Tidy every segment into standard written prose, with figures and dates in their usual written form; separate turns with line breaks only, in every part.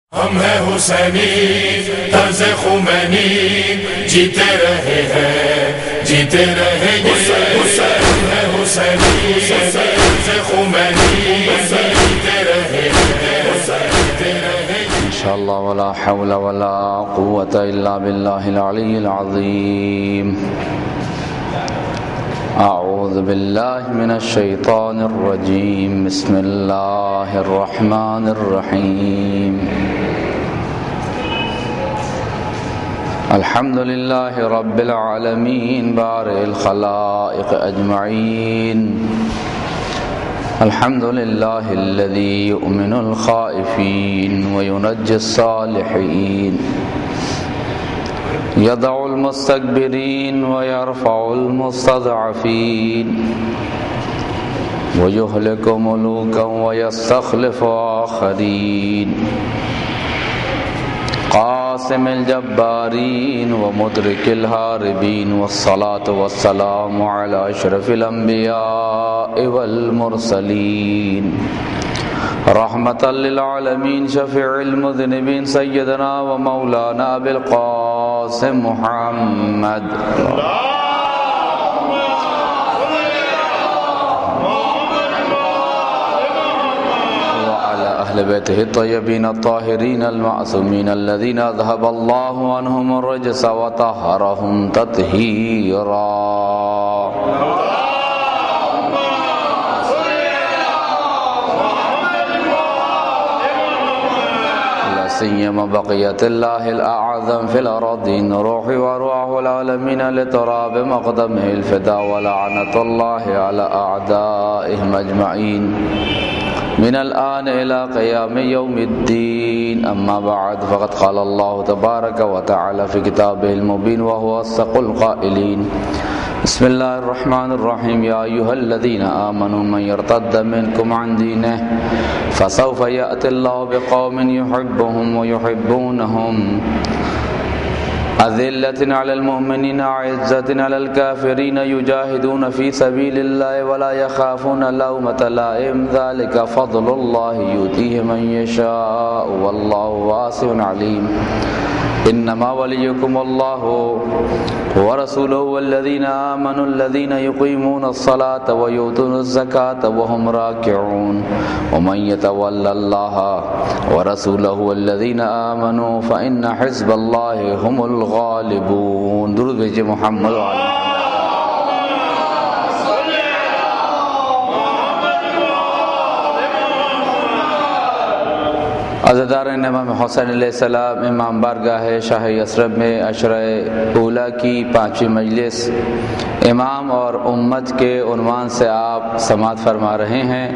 ہم ہیں حسینی طرز خمینی، جیتے رہے ہیں جیتے رہیں گے۔ ہم ہیں حسینی طرز خمینی، جیتے رہے ہیں جیتے رہیں گے
انشاءاللہ۔ ولا حول ولا قوة الا باللہ العلی العظیم۔ اعوذ باللہ من الشیطان الرجیم، بسم اللہ الرحمن الرحیم۔ الحمد للہ رب العالمین بارئ الخلائق اجمعین۔ الحمد للہ الذی یؤمن الخائفین وینجی الصالحین، یدع المستکبرین ویرفع المستضعفین، ویہلک ملوکا ویستخلف آخرین، قاسم الجبارین ومدرک الہاربین، والصلاة والسلام علی اشرف الانبیاء والمرسلین، رحمتا للعالمین، شفیع المذنبین، سیدنا و مولانا ابی القاسم محمد أهل بيته الطيبين الطاهرين المعصومين الذين أذهب الله عنهم الرجس وطهرهم تطهيرا، لا سيما بقية الله الأعظم في الأراضين، روح وروح العالمين لتراب مقدمه الفداء، ولعنة الله على أعدائهم أجمعين من الآن إلى قيام يوم الدين، أما بعد، فقد قال الله تبارك وتعالى في كتابه المبين وهو أصدق القائلين، بسم الله الرحمن الرحيم، يا أيها الذين آمنوا من يرتد منكم عن دينه فسوف يأتي الله بقوم يحبهم ويحبونهم، أذلة على المؤمنين أعزة على الكافرين، يجاهدون في سبيل الله ولا يخافون لومة لائم، ذلك فضل الله يؤتيه من يشاء والله واسع عليم، إنما وليكم الله ورسوله والذين آمنوا الذين يقيمون الصلاة ويؤتون الزكاة وهم راكعون، ومن يتولى الله ورسوله والذين آمنوا فإن حزب الله هم الغالبون۔ درود بھیجئے محمد وعلى عزادارِ امام حسین علیہ السلام، امام بارگاہ شاہ یثرب میں عشرہ اولیٰ کی 5ویں مجلس امام اور امت کے عنوان سے آپ سماعت فرما رہے ہیں،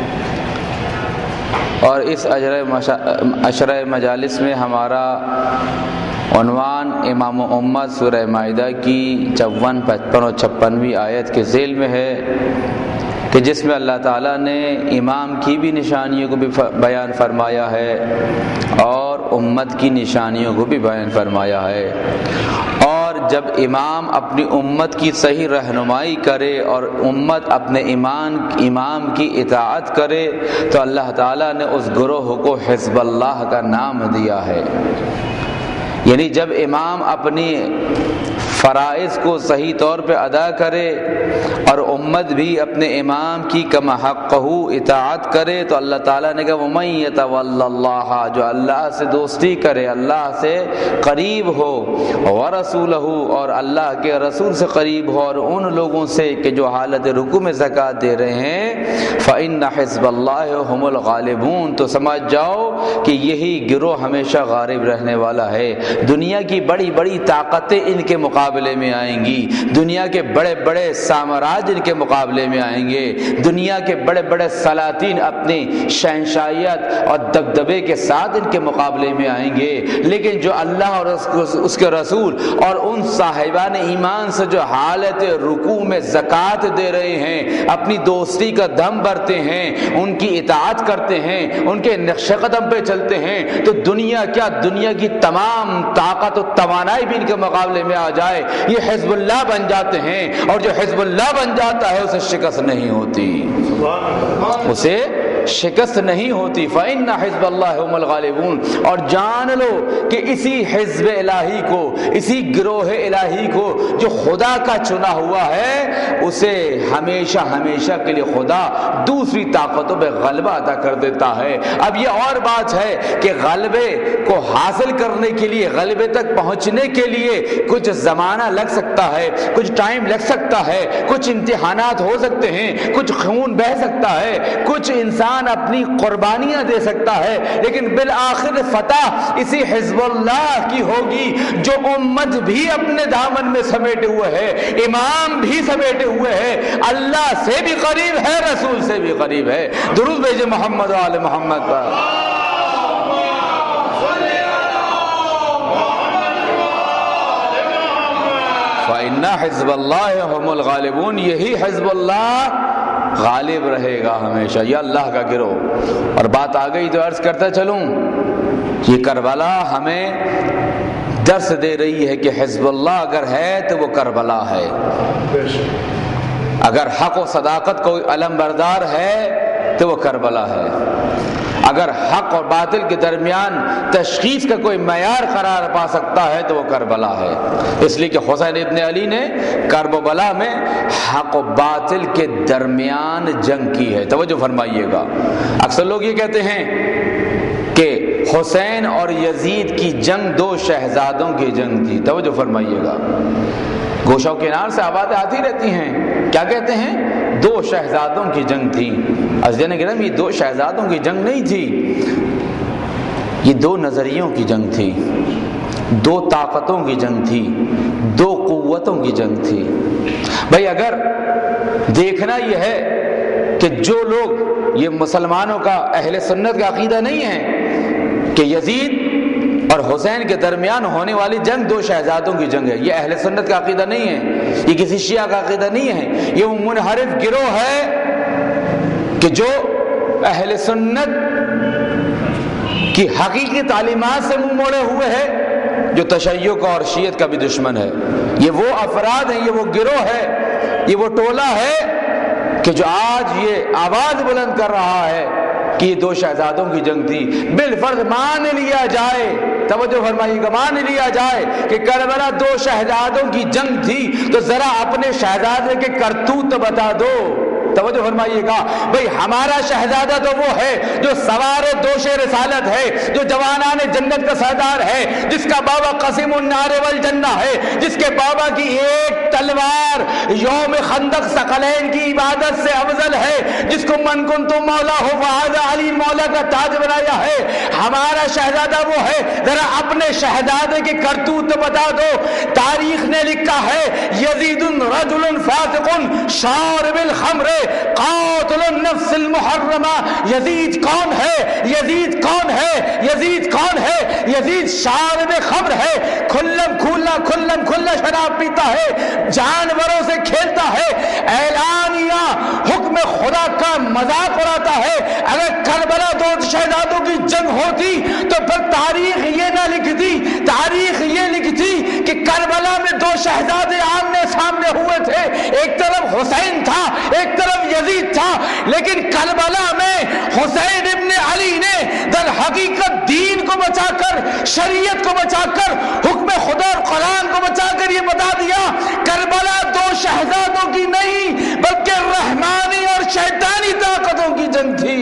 اور اس عشرہ مجالس میں ہمارا عنوان امام و امت سورہ مائدہ کی 54، 55 اور 56ویں آیت کے ذیل میں ہے، کہ جس میں اللہ تعالیٰ نے امام کی بھی نشانیوں کو بھی بیان فرمایا ہے اور امت کی نشانیوں کو بھی بیان فرمایا ہے، اور جب امام اپنی امت کی صحیح رہنمائی کرے اور امت اپنے امام کی اطاعت کرے تو اللہ تعالیٰ نے اس گروہ کو حزب اللہ کا نام دیا ہے۔ یعنی جب امام اپنی فرائض کو صحیح طور پہ ادا کرے اور امت بھی اپنے امام کی کما حقہ اطاعت کرے تو اللہ تعالیٰ نے کہا وَمَن يَتَوَلَّ اللَّهَ، جو اللہ سے دوستی کرے، اللہ سے قریب ہو، وَرَسُولَهُ، اور اللہ کے رسول سے قریب ہو، اور ان لوگوں سے کہ جو حالت رکوع میں زکوٰۃ دے رہے ہیں، فَإِنَّ حِزْبَ اللَّهِ هُمُ الْغَالِبُونَ، تو سمجھ جاؤ کہ یہی گروہ ہمیشہ غالب رہنے والا ہے۔ دنیا کی بڑی بڑی طاقتیں ان کے مقابلے میں آئیں گی، دنیا کے بڑے بڑے سامراج ان کے مقابلے میں آئیں گے، دنیا کے بڑے بڑے سلاطین اپنی شہنشاہیت اور دبدبے کے ساتھ ان کے مقابلے میں آئیں گے، لیکن جو اللہ اور اس کے رسول اور ان صاحبان ایمان سے جو حالت رکوع میں زکوٰۃ دے رہے ہیں، اپنی دوستی کا دم بھرتے ہیں، ان کی اطاعت کرتے ہیں، ان کے نقش قدم پہ چلتے ہیں، تو دنیا کیا، دنیا کی تمام طاقت و توانائی بھی ان کے مقابلے میں آ جائے، یہ حزب اللہ بن جاتے ہیں، اور جو حزب اللہ بن جاتا ہے اسے شکست نہیں ہوتی، اسے شکست نہیں ہوتی۔ فإن حزب اللہ هم الغالبون، اور جان لو کہ اسی حزب الہی کو، اسی گروہ الہی کو جو خدا کا چنا ہوا ہے، اسے ہمیشہ ہمیشہ کے لیے خدا دوسری طاقتوں پہ غلبہ عطا کر دیتا ہے۔ اب یہ اور بات ہے کہ غلبے کو حاصل کرنے کے لیے، غلبے تک پہنچنے کے لیے کچھ زمانہ لگ سکتا ہے، کچھ ٹائم لگ سکتا ہے، کچھ امتحانات ہو سکتے ہیں، کچھ خون بہہ سکتا ہے، کچھ انسان اپنی قربانیاں دے سکتا ہے، لیکن بالآخر فتح اسی حزب اللہ کی ہوگی جو امت بھی اپنے دامن میں سمیٹے ہوئے ہے، امام بھی سمیٹے ہوئے ہے، اللہ سے بھی قریب ہے، رسول سے بھی قریب ہے۔ درود بھیجے محمد و آل محمد پر۔ فإن حزب اللہ هم الغالبون، یہی حزب اللہ غالب رہے گا ہمیشہ، یہ اللہ کا گروہ۔ اور بات آ گئی تو عرض کرتا چلوں، یہ کربلا ہمیں درس دے رہی ہے کہ حزب اللہ اگر ہے تو وہ کربلا ہے۔ اگر حق و صداقت کوئی علم بردار ہے تو وہ کربلا ہے۔ اگر حق اور باطل کے درمیان تشخیص کا کوئی معیار قرار پا سکتا ہے تو وہ کربلا ہے۔ اس لیے کہ حسین ابن علی نے کربلا میں حق و باطل کے درمیان جنگ کی ہے۔ توجہ فرمائیے گا، اکثر لوگ یہ کہتے ہیں کہ حسین اور یزید کی جنگ دو شہزادوں کی جنگ تھی۔ توجہ فرمائیے گا، گوشہ و کنار سے آوازیں آتی رہتی ہیں، کیا کہتے ہیں؟ دو شہزادوں کی جنگ تھی۔ عزیزان کرام، یہ دو شہزادوں کی جنگ نہیں تھی، یہ دو نظریوں کی جنگ تھی، دو طاقتوں کی جنگ تھی، دو قوتوں کی جنگ تھی۔ بھائی اگر دیکھنا یہ ہے کہ جو لوگ، یہ مسلمانوں کا، اہل سنت کا عقیدہ نہیں ہے کہ یزید اور حسین کے درمیان ہونے والی جنگ دو شہزادوں کی جنگ ہے، یہ اہل سنت کا عقیدہ نہیں ہے، یہ کسی شیعہ کا عقیدہ نہیں ہے، یہ وہ منحرف گروہ ہے کہ جو اہل سنت کی حقیقی تعلیمات سے منہ موڑے ہوئے ہے، جو تشیع کا اور شیعت کا بھی دشمن ہے۔ یہ وہ افراد ہیں، یہ وہ گروہ ہے، یہ وہ ٹولہ ہے کہ جو آج یہ آواز بلند کر رہا ہے کہ یہ دو شہزادوں کی جنگ تھی۔ بالفرض مان لیا جائے، توجہ فرمائیے گا، مان لیا جائے کہ کربلا دو شہزادوں کی جنگ تھی، تو ذرا اپنے شہزادے کے کرتوت بتا دو۔ توجہ فرمائیے گا، بھئی ہمارا شہزادہ تو وہ ہے جو سوار دوش رسالت ہے، جو جوانان جنت کا سردار ہے، جس کا بابا قسم النار والجنہ ہے، جس کے بابا کی ایک تلوار یوم خندق ثقلین کی عبادت سے افضل ہے، جس کو من کنتم مولا ہو فہذا علی مولا کا تاج بنایا ہے۔ ہمارا شہزادہ وہ ہے، ذرا اپنے شہزادے کے کرتوت بتا دو۔ تاریخ نے لکھا ہے یزید رجل فاسق شارب الخمر قاتل النفس المحرمہ۔ یزید کون ہے؟ یزید کون ہے؟ یزید کون ہے؟ یزید شارب خمر ہے، کھلم کھلا شراب پیتا ہے، جانوروں سے کھیلتا ہے، اعلانیہ حکم خدا کا مذاق اڑاتا ہے۔ اگر کربلا دو شہزادوں کی جنگ ہوتی تو پھر تاریخ یہ نہ لکھتی، تاریخ یہ لکھتی کہ کربلا میں دو شہزادے آمنے سامنے ہوئے تھے، ایک طرف حسین تھا، ایک طرف یزید تھا، لیکن کربلا میں حسین ابن علی نے در حقیقت دین کو بچا کر، شریعت کو بچا کر، حکم خدا اور قرآن کو بچا کر یہ بتا دیا کربلا دو شہزادوں کی نہیں بلکہ رحمانی اور شیطانی طاقتوں کی جنگ تھی۔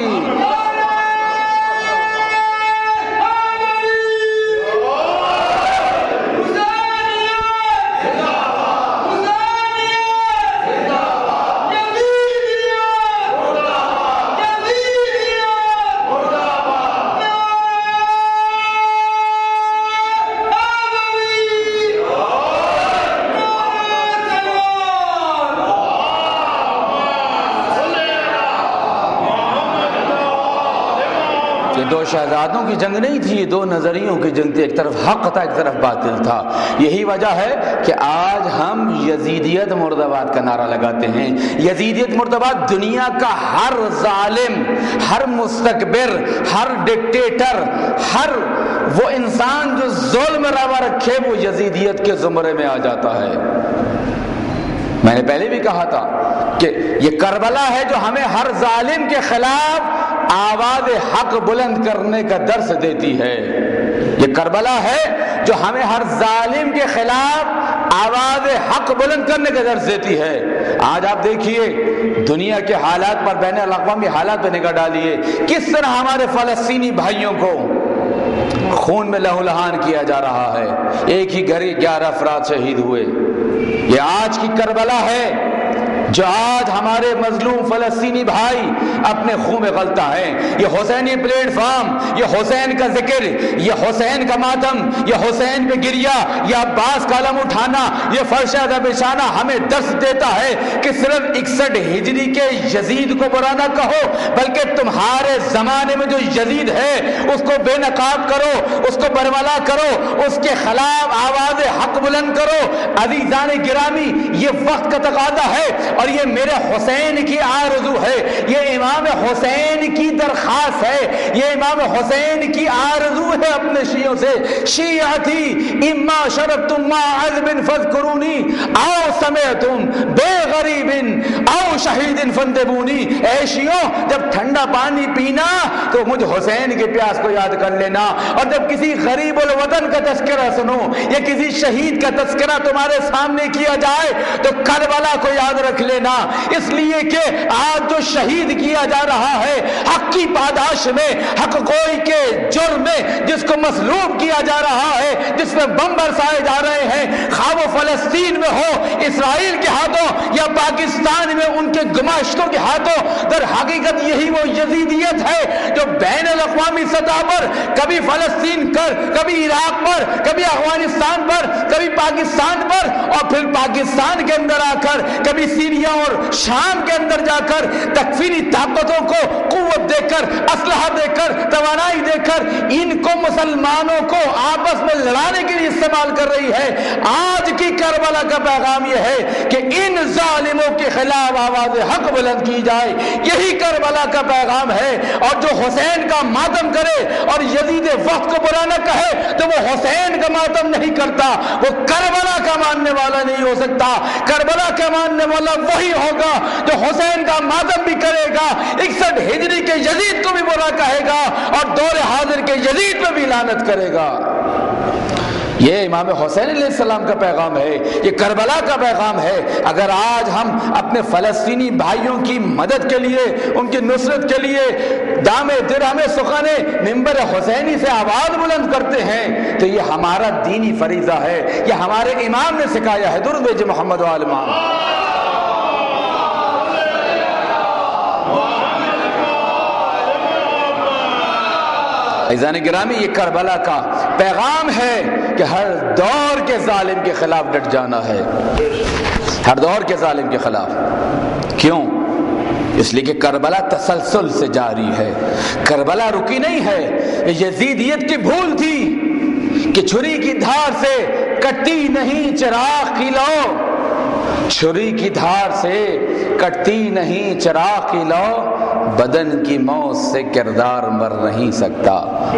دو شہزادوں کی جنگ نہیں تھی، دو نظریوں کی جنگ تھی، ایک طرف حق تھا، ایک طرف باطل تھا۔ یہی وجہ ہے کہ آج ہم یزیدیت مرد آباد کا نعرہ لگاتے ہیں۔ یزیدیت مرد آباد، دنیا کا ہر ظالم، ہر مستکبر، ہر ڈکٹیٹر، ہر وہ انسان جو ظلم روا رکھے وہ یزیدیت کے زمرے میں آ جاتا ہے۔ میں نے پہلے بھی کہا تھا کہ یہ کربلا ہے جو ہمیں ہر ظالم کے خلاف آواز حق بلند کرنے کا درس دیتی ہے۔ یہ کربلا ہے جو ہمیں ہر ظالم کے خلاف آواز حق بلند کرنے کا درس دیتی ہے۔ آج آپ دیکھیے دنیا کے حالات پر، بین الاقوامی حالات پہ نگاہ ڈالیے، کس طرح ہمارے فلسطینی بھائیوں کو خون میں لہو لہان کیا جا رہا ہے۔ ایک ہی گھر 11 افراد شہید ہوئے۔ یہ آج کی کربلا ہے جو آج ہمارے مظلوم فلسطینی بھائی اپنے خون میں غلطہ ہیں۔ یہ حسینی پلیٹ فارم، یہ حسین کا ذکر، یہ حسین کا ماتم، یہ حسین پہ گریا، یہ عباس کا علم اٹھانا، یہ فرش ادب بچھانا ہمیں درس دیتا ہے کہ صرف 61 ہجری کے یزید کو برا نہ کہو، بلکہ تمہارے زمانے میں جو یزید ہے اس کو بے نقاب کرو، اس کو برملا کرو، اس کے خلاف آواز حق بلند کرو۔ عزیزان گرامی، یہ وقت کا تقاضا ہے اور یہ میرے حسین کی آرزو ہے، یہ امام حسین کی درخواست ہے، یہ امام حسین کی آرزو ہے اپنے شیعوں سے۔ شیعتی اما شربتم ما عذب فاذکرونی او سمعتم بے غریب او شہید فانتبونی۔ اے شیعوں، جب ٹھنڈا پانی پینا تو مجھ حسین کے پیاس کو یاد کر لینا، اور جب کسی غریب الوطن کا تذکرہ سنو یا کسی شہید کا تذکرہ تمہارے سامنے کیا جائے تو کربلا کو یاد رکھ لینا، اس لیے کہ آج جو شہید کیا جا رہا ہے حق کی پاداش میں، حق گوئی کے جرم میں، جس کو مصلوب کیا جا رہا ہے، جس میں بم برسائے جا رہے ہیں، خواہ وہ فلسطین میں ہو، اسرائیل کے ہاتھوں یا پاکستان میں ان کے گماشتوں کے ہاتھوں، در حقیقت یہی وہ یزیدیت ہے جو بین الاقوامی سطح پر کبھی فلسطین پر، کبھی عراق پر، کبھی افغانستان پر، کبھی پاکستان پر، اور پھر پاکستان کے اندر آ کر کبھی سیریا اور شام کے اندر جا کر تکفیری طاقتوں کو قوت دے کر، اسلحہ دے کر، توانائی دے کر ان کو مسلمانوں کو آپس میں لڑانے کے لیے استعمال کر رہی ہے۔ آج کی کربلا کا پیغام یہ ہے کہ ان ظالموں کے خلاف آواز حق بلند کی جائے، یہی کربلا کا پیغام ہے۔ اور جو حسین کا ماتم کرے اور یزید وقت کو برا نہ کہے تو وہ حسین کا ماتم نہیں کرتا، وہ کربلا کا ماننے والا نہیں ہو سکتا۔ کربلا کا ماننے والا وہی ہوگا جو حسین کا ماتم بھی کرے گا، 61 ہجری کے یزید کو بھی برا کہے گا اور دور حاضر کے یزید پہ بھی لعنت کرے گا۔ یہ امام حسین علیہ السلام کا پیغام ہے، یہ کربلا کا پیغام ہے۔ اگر آج ہم اپنے فلسطینی بھائیوں کی مدد کے لیے، ان کی نصرت کے لیے دامے درہمے سخنے منبر حسینی سے آواز بلند کرتے ہیں تو یہ ہمارا دینی فریضہ ہے، یہ ہمارے امام نے سکھایا ہے۔ درود بھیجے محمد و آل محمد۔ عزیزان گرامی، یہ کربلا کا پیغام ہے کہ ہر دور کے ظالم کے خلاف ڈٹ جانا ہے، ہر دور کے ظالم کے خلاف۔ کیوں؟ اس لیے کہ کربلا تسلسل سے جاری ہے، کربلا رکی نہیں ہے۔ یہ یزیدیت کی بھول تھی کہ چھری کی دھار سے کٹتی نہیں چراغ کی لو، چھری کی دھار سے کٹتی نہیں چراغ کی لو، بدن کی موت سے کردار مر نہیں سکتا۔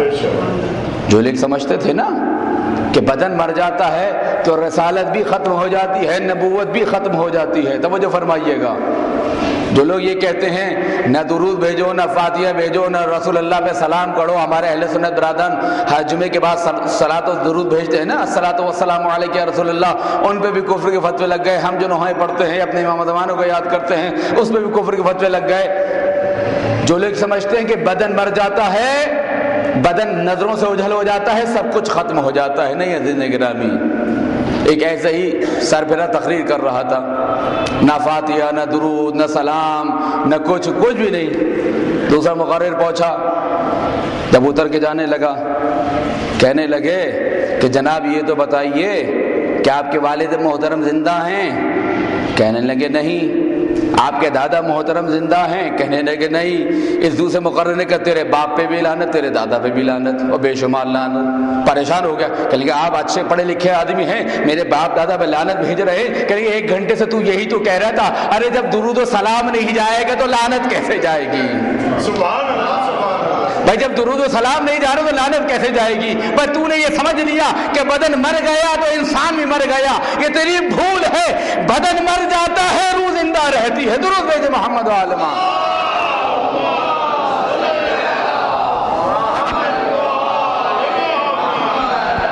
جو لوگ سمجھتے تھے نا کہ بدن مر جاتا ہے تو رسالت بھی ختم ہو جاتی ہے، نبوت بھی ختم ہو جاتی ہے، توجہ فرمائیے گا۔ جو لوگ یہ کہتے ہیں نہ درود بھیجو، نہ فاتحہ بھیجو، نہ رسول اللہ پہ سلام کرو، ہمارے اہل سنت برادران ہر جمعے کے بعد صلاۃ و درود بھیجتے ہیں نا، الصلاۃ والسلام علیک یا رسول اللہ، ان پہ بھی کفر کے فتوے لگ گئے۔ ہم جو نوحیں پڑھتے ہیں، اپنے امام زمانوں کو یاد کرتے ہیں، اس پہ بھی کفر کے فتوے لگ گئے۔ جو لوگ سمجھتے ہیں کہ بدن مر جاتا ہے، بدن نظروں سے اجھل ہو جاتا ہے، سب کچھ ختم ہو جاتا ہے، نہیں عزیزان گرامی۔ ایک ایسے ہی سربراہ تقریر کر رہا تھا، نہ فاتحہ، نہ درود، نہ سلام، نہ کچھ بھی نہیں۔ دوسرا مقرر پہنچا، جب اتر کے جانے لگا، کہنے لگے کہ جناب یہ تو بتائیے کہ آپ کے والد محترم زندہ ہیں؟ کہنے لگے نہیں۔ آپ کے دادا محترم زندہ ہیں؟ کہنے لگے نہیں۔ اس دوسرے مقرر نے کہا تیرے باپ پہ بھی لعنت، تیرے دادا پہ بھی لعنت، اور بے شمار لعنت۔ پریشان ہو گیا، کہ لگا آپ اچھے پڑھے لکھے آدمی ہیں، میرے باپ دادا پہ لعنت بھیج رہے ہیں، کہ ایک گھنٹے سے تو یہی تو کہہ رہا تھا، ارے جب درود و سلام نہیں جائے گا تو لعنت کیسے جائے گی؟ سبحان اللہ۔ بھائی جب درود و سلام نہیں جا رہا تو لعنت کیسے جائے گی؟ بھائی تو نے یہ سمجھ لیا کہ بدن مر گیا تو انسان بھی مر گیا، یہ تیری بھول ہے۔ بدن مر جاتا ہے، روح زندہ رہتی ہے۔ درود بھیجے محمد و آل محمد۔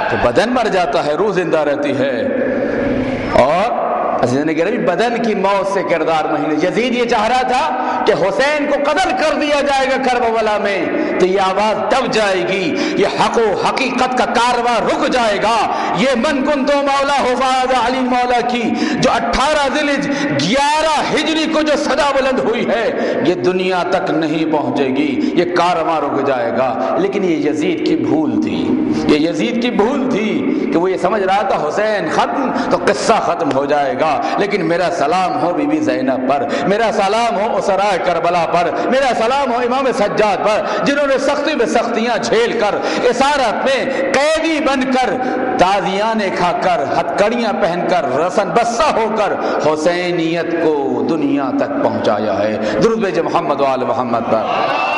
تو بدن مر جاتا ہے، روح زندہ رہتی ہے۔ اور بدن کی موت سے کردار مہینے۔ یزید یہ چاہ رہا تھا کہ حسین کو قتل کر دیا جائے گا کربلا میں تو یہ آواز دب جائے گی، یہ حق و حقیقت کا کارواں رک جائے گا۔ یہ من کن تو مولا حفاظ علی مولا کی جو 18 ذیلحج 11 ہجری کو جو صدا بلند ہوئی ہے، یہ دنیا تک نہیں پہنچے گی، یہ کارواں رک جائے گا۔ لیکن یہ یزید کی بھول تھی، یہ یزید کی بھول تھی کہ وہ یہ سمجھ رہا تھا حسین ختم تو قصہ ختم ہو جائے گا۔ لیکن میرا سلام ہو بی بی زینب پر، میرا سلام ہو اسرائے کربلا پر، میرا سلام ہو امام سجاد پر، جنہوں نے سختی میں سختیاں جھیل کر، اسارت میں قیدی بن کر، تازیانے کھا کر، ہتھکڑیاں پہن کر، رسن بسہ ہو کر حسینیت کو دنیا تک پہنچایا ہے۔ درود بھیجے محمد و آل محمد پر۔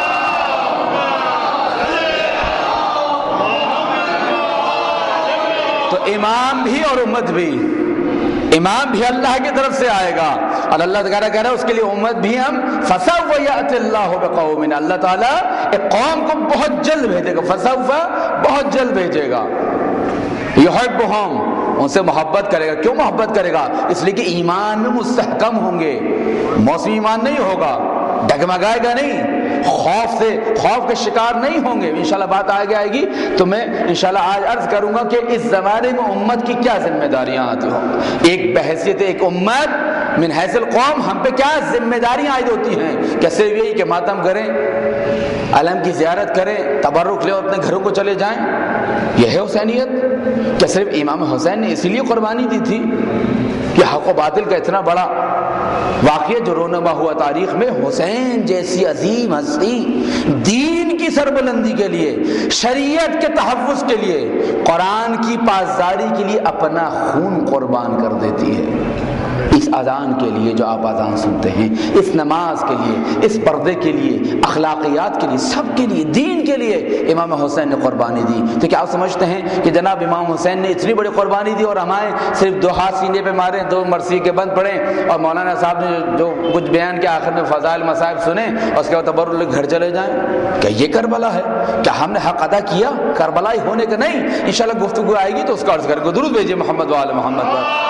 تو امام بھی اور امت بھی، امام بھی اللہ کی طرف سے آئے گا، اور اللہ تعالیٰ کہہ رہا ہے اس کے لیے امت بھی ہم فسوف یأتی اللہ بقوم، اللہ تعالیٰ ایک قوم کو بہت جلد بھیجے گا، فسوف بہت جلد بھیجے گا، یحبہم ان سے محبت کرے گا۔ کیوں محبت کرے گا؟ اس لیے کہ ایمان میں مستحکم ہوں گے، موسمی ایمان نہیں ہوگا، ڈگمگائے گا نہیں، خوف کے شکار نہیں ہوں گے۔ انشاءاللہ بات آگے آئے گی تو میں انشاءاللہ آج عرض کروں گا کہ اس زمانے میں امت کی کیا ذمہ داریاں آتی ہوں، ایک بحیثیت ایک امت من حیث القوم ہم پہ کیا ذمہ داریاں عائد ہوتی ہیں۔ کیا صرف یہی کہ ماتم کریں، علم کی زیارت کریں، تبرک لیں اور اپنے گھروں کو چلے جائیں، یہ ہے حسینیت؟ کیا صرف امام حسین نے اسی لیے قربانی دی تھی کہ حق و باطل کا اتنا بڑا واقعہ جو رونما ہوا تاریخ میں، حسین جیسی عظیم ہستی دین کی سربلندی کے لیے، شریعت کے تحفظ کے لیے، قرآن کی پاسداری کے لیے اپنا خون قربان کر دیتی ہے۔ اس اذان کے لیے جو آپ اذان سنتے ہیں، اس نماز کے لیے، اس پردے کے لیے، اخلاقیات کے لیے، سب کے لیے، دین کے لیے امام حسین نے قربانی دی۔ تو کیا آپ سمجھتے ہیں کہ جناب امام حسین نے اتنی بڑی قربانی دی اور ہمارے صرف 2 ہاتھ سینے پہ ماریں، 2 مرثی کے بند پڑھیں اور مولانا صاحب نے جو کچھ بیان کے آخر میں فضائل مصائب سنیں اور اس کے بعد تبرک گھر چلے جائیں؟ کیا یہ کربلا ہے؟ کیا ہم نے حق ادا کیا کربلائی ہونے کا؟ نہیں۔ انشاءاللہ گفتگو آئے گی تو اس کا عرض کر کے درود بھیجیے محمد و آل محمد پر۔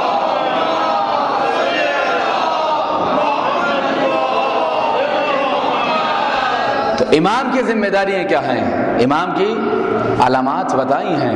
تو امام کی ذمہ داریاں کیا ہیں؟ امام کی علامات بتائی ہیں،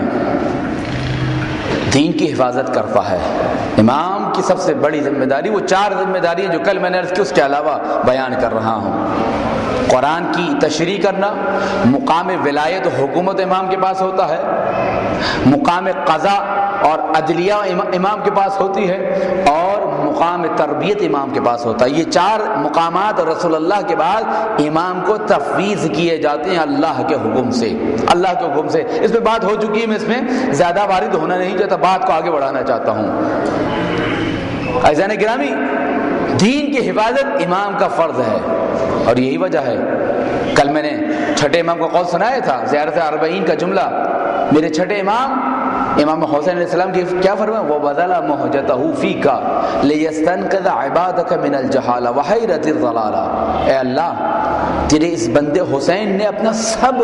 دین کی حفاظت کرتا ہے۔ امام کی سب سے بڑی ذمہ داری وہ 4 ذمہ داریاں جو کل میں نے عرض کی، اس کے علاوہ بیان کر رہا ہوں۔ قرآن کی تشریح کرنا، مقام ولایت و حکومت امام کے پاس ہوتا ہے، مقام قضا اور عدلیہ امام کے پاس ہوتی ہے، اور مقام تربیت امام کے پاس ہوتا ہے۔ یہ 4 مقامات رسول اللہ کے بعد امام کو تفویض کیے جاتے ہیں اللہ کے حکم سے، اللہ کے حکم سے۔ اس پہ بات ہو چکی ہے، میں اس میں زیادہ وارد ہونا نہیں چاہتا، بات کو آگے بڑھانا چاہتا ہوں۔ عزیزان گرامی، دین کی حفاظت امام کا فرض ہے، اور یہی وجہ ہے کل میں نے چھٹے امام کا قول سنایا تھا، زیارت 40 کا جملہ۔ میرے چھٹے امام حسین علیہ السلام کی کیا فرمایا؟ وَبَذَلَ مُحْجَتَهُ فِيكَ لِيَسْتَنْقِذَ عِبَادَكَ مِنَ الْجَهَالَةِ وَحَيْرَةِ الضَّلَالَةِ۔ اے اللہ، تیرے اس بندے حسین نے اپنا سب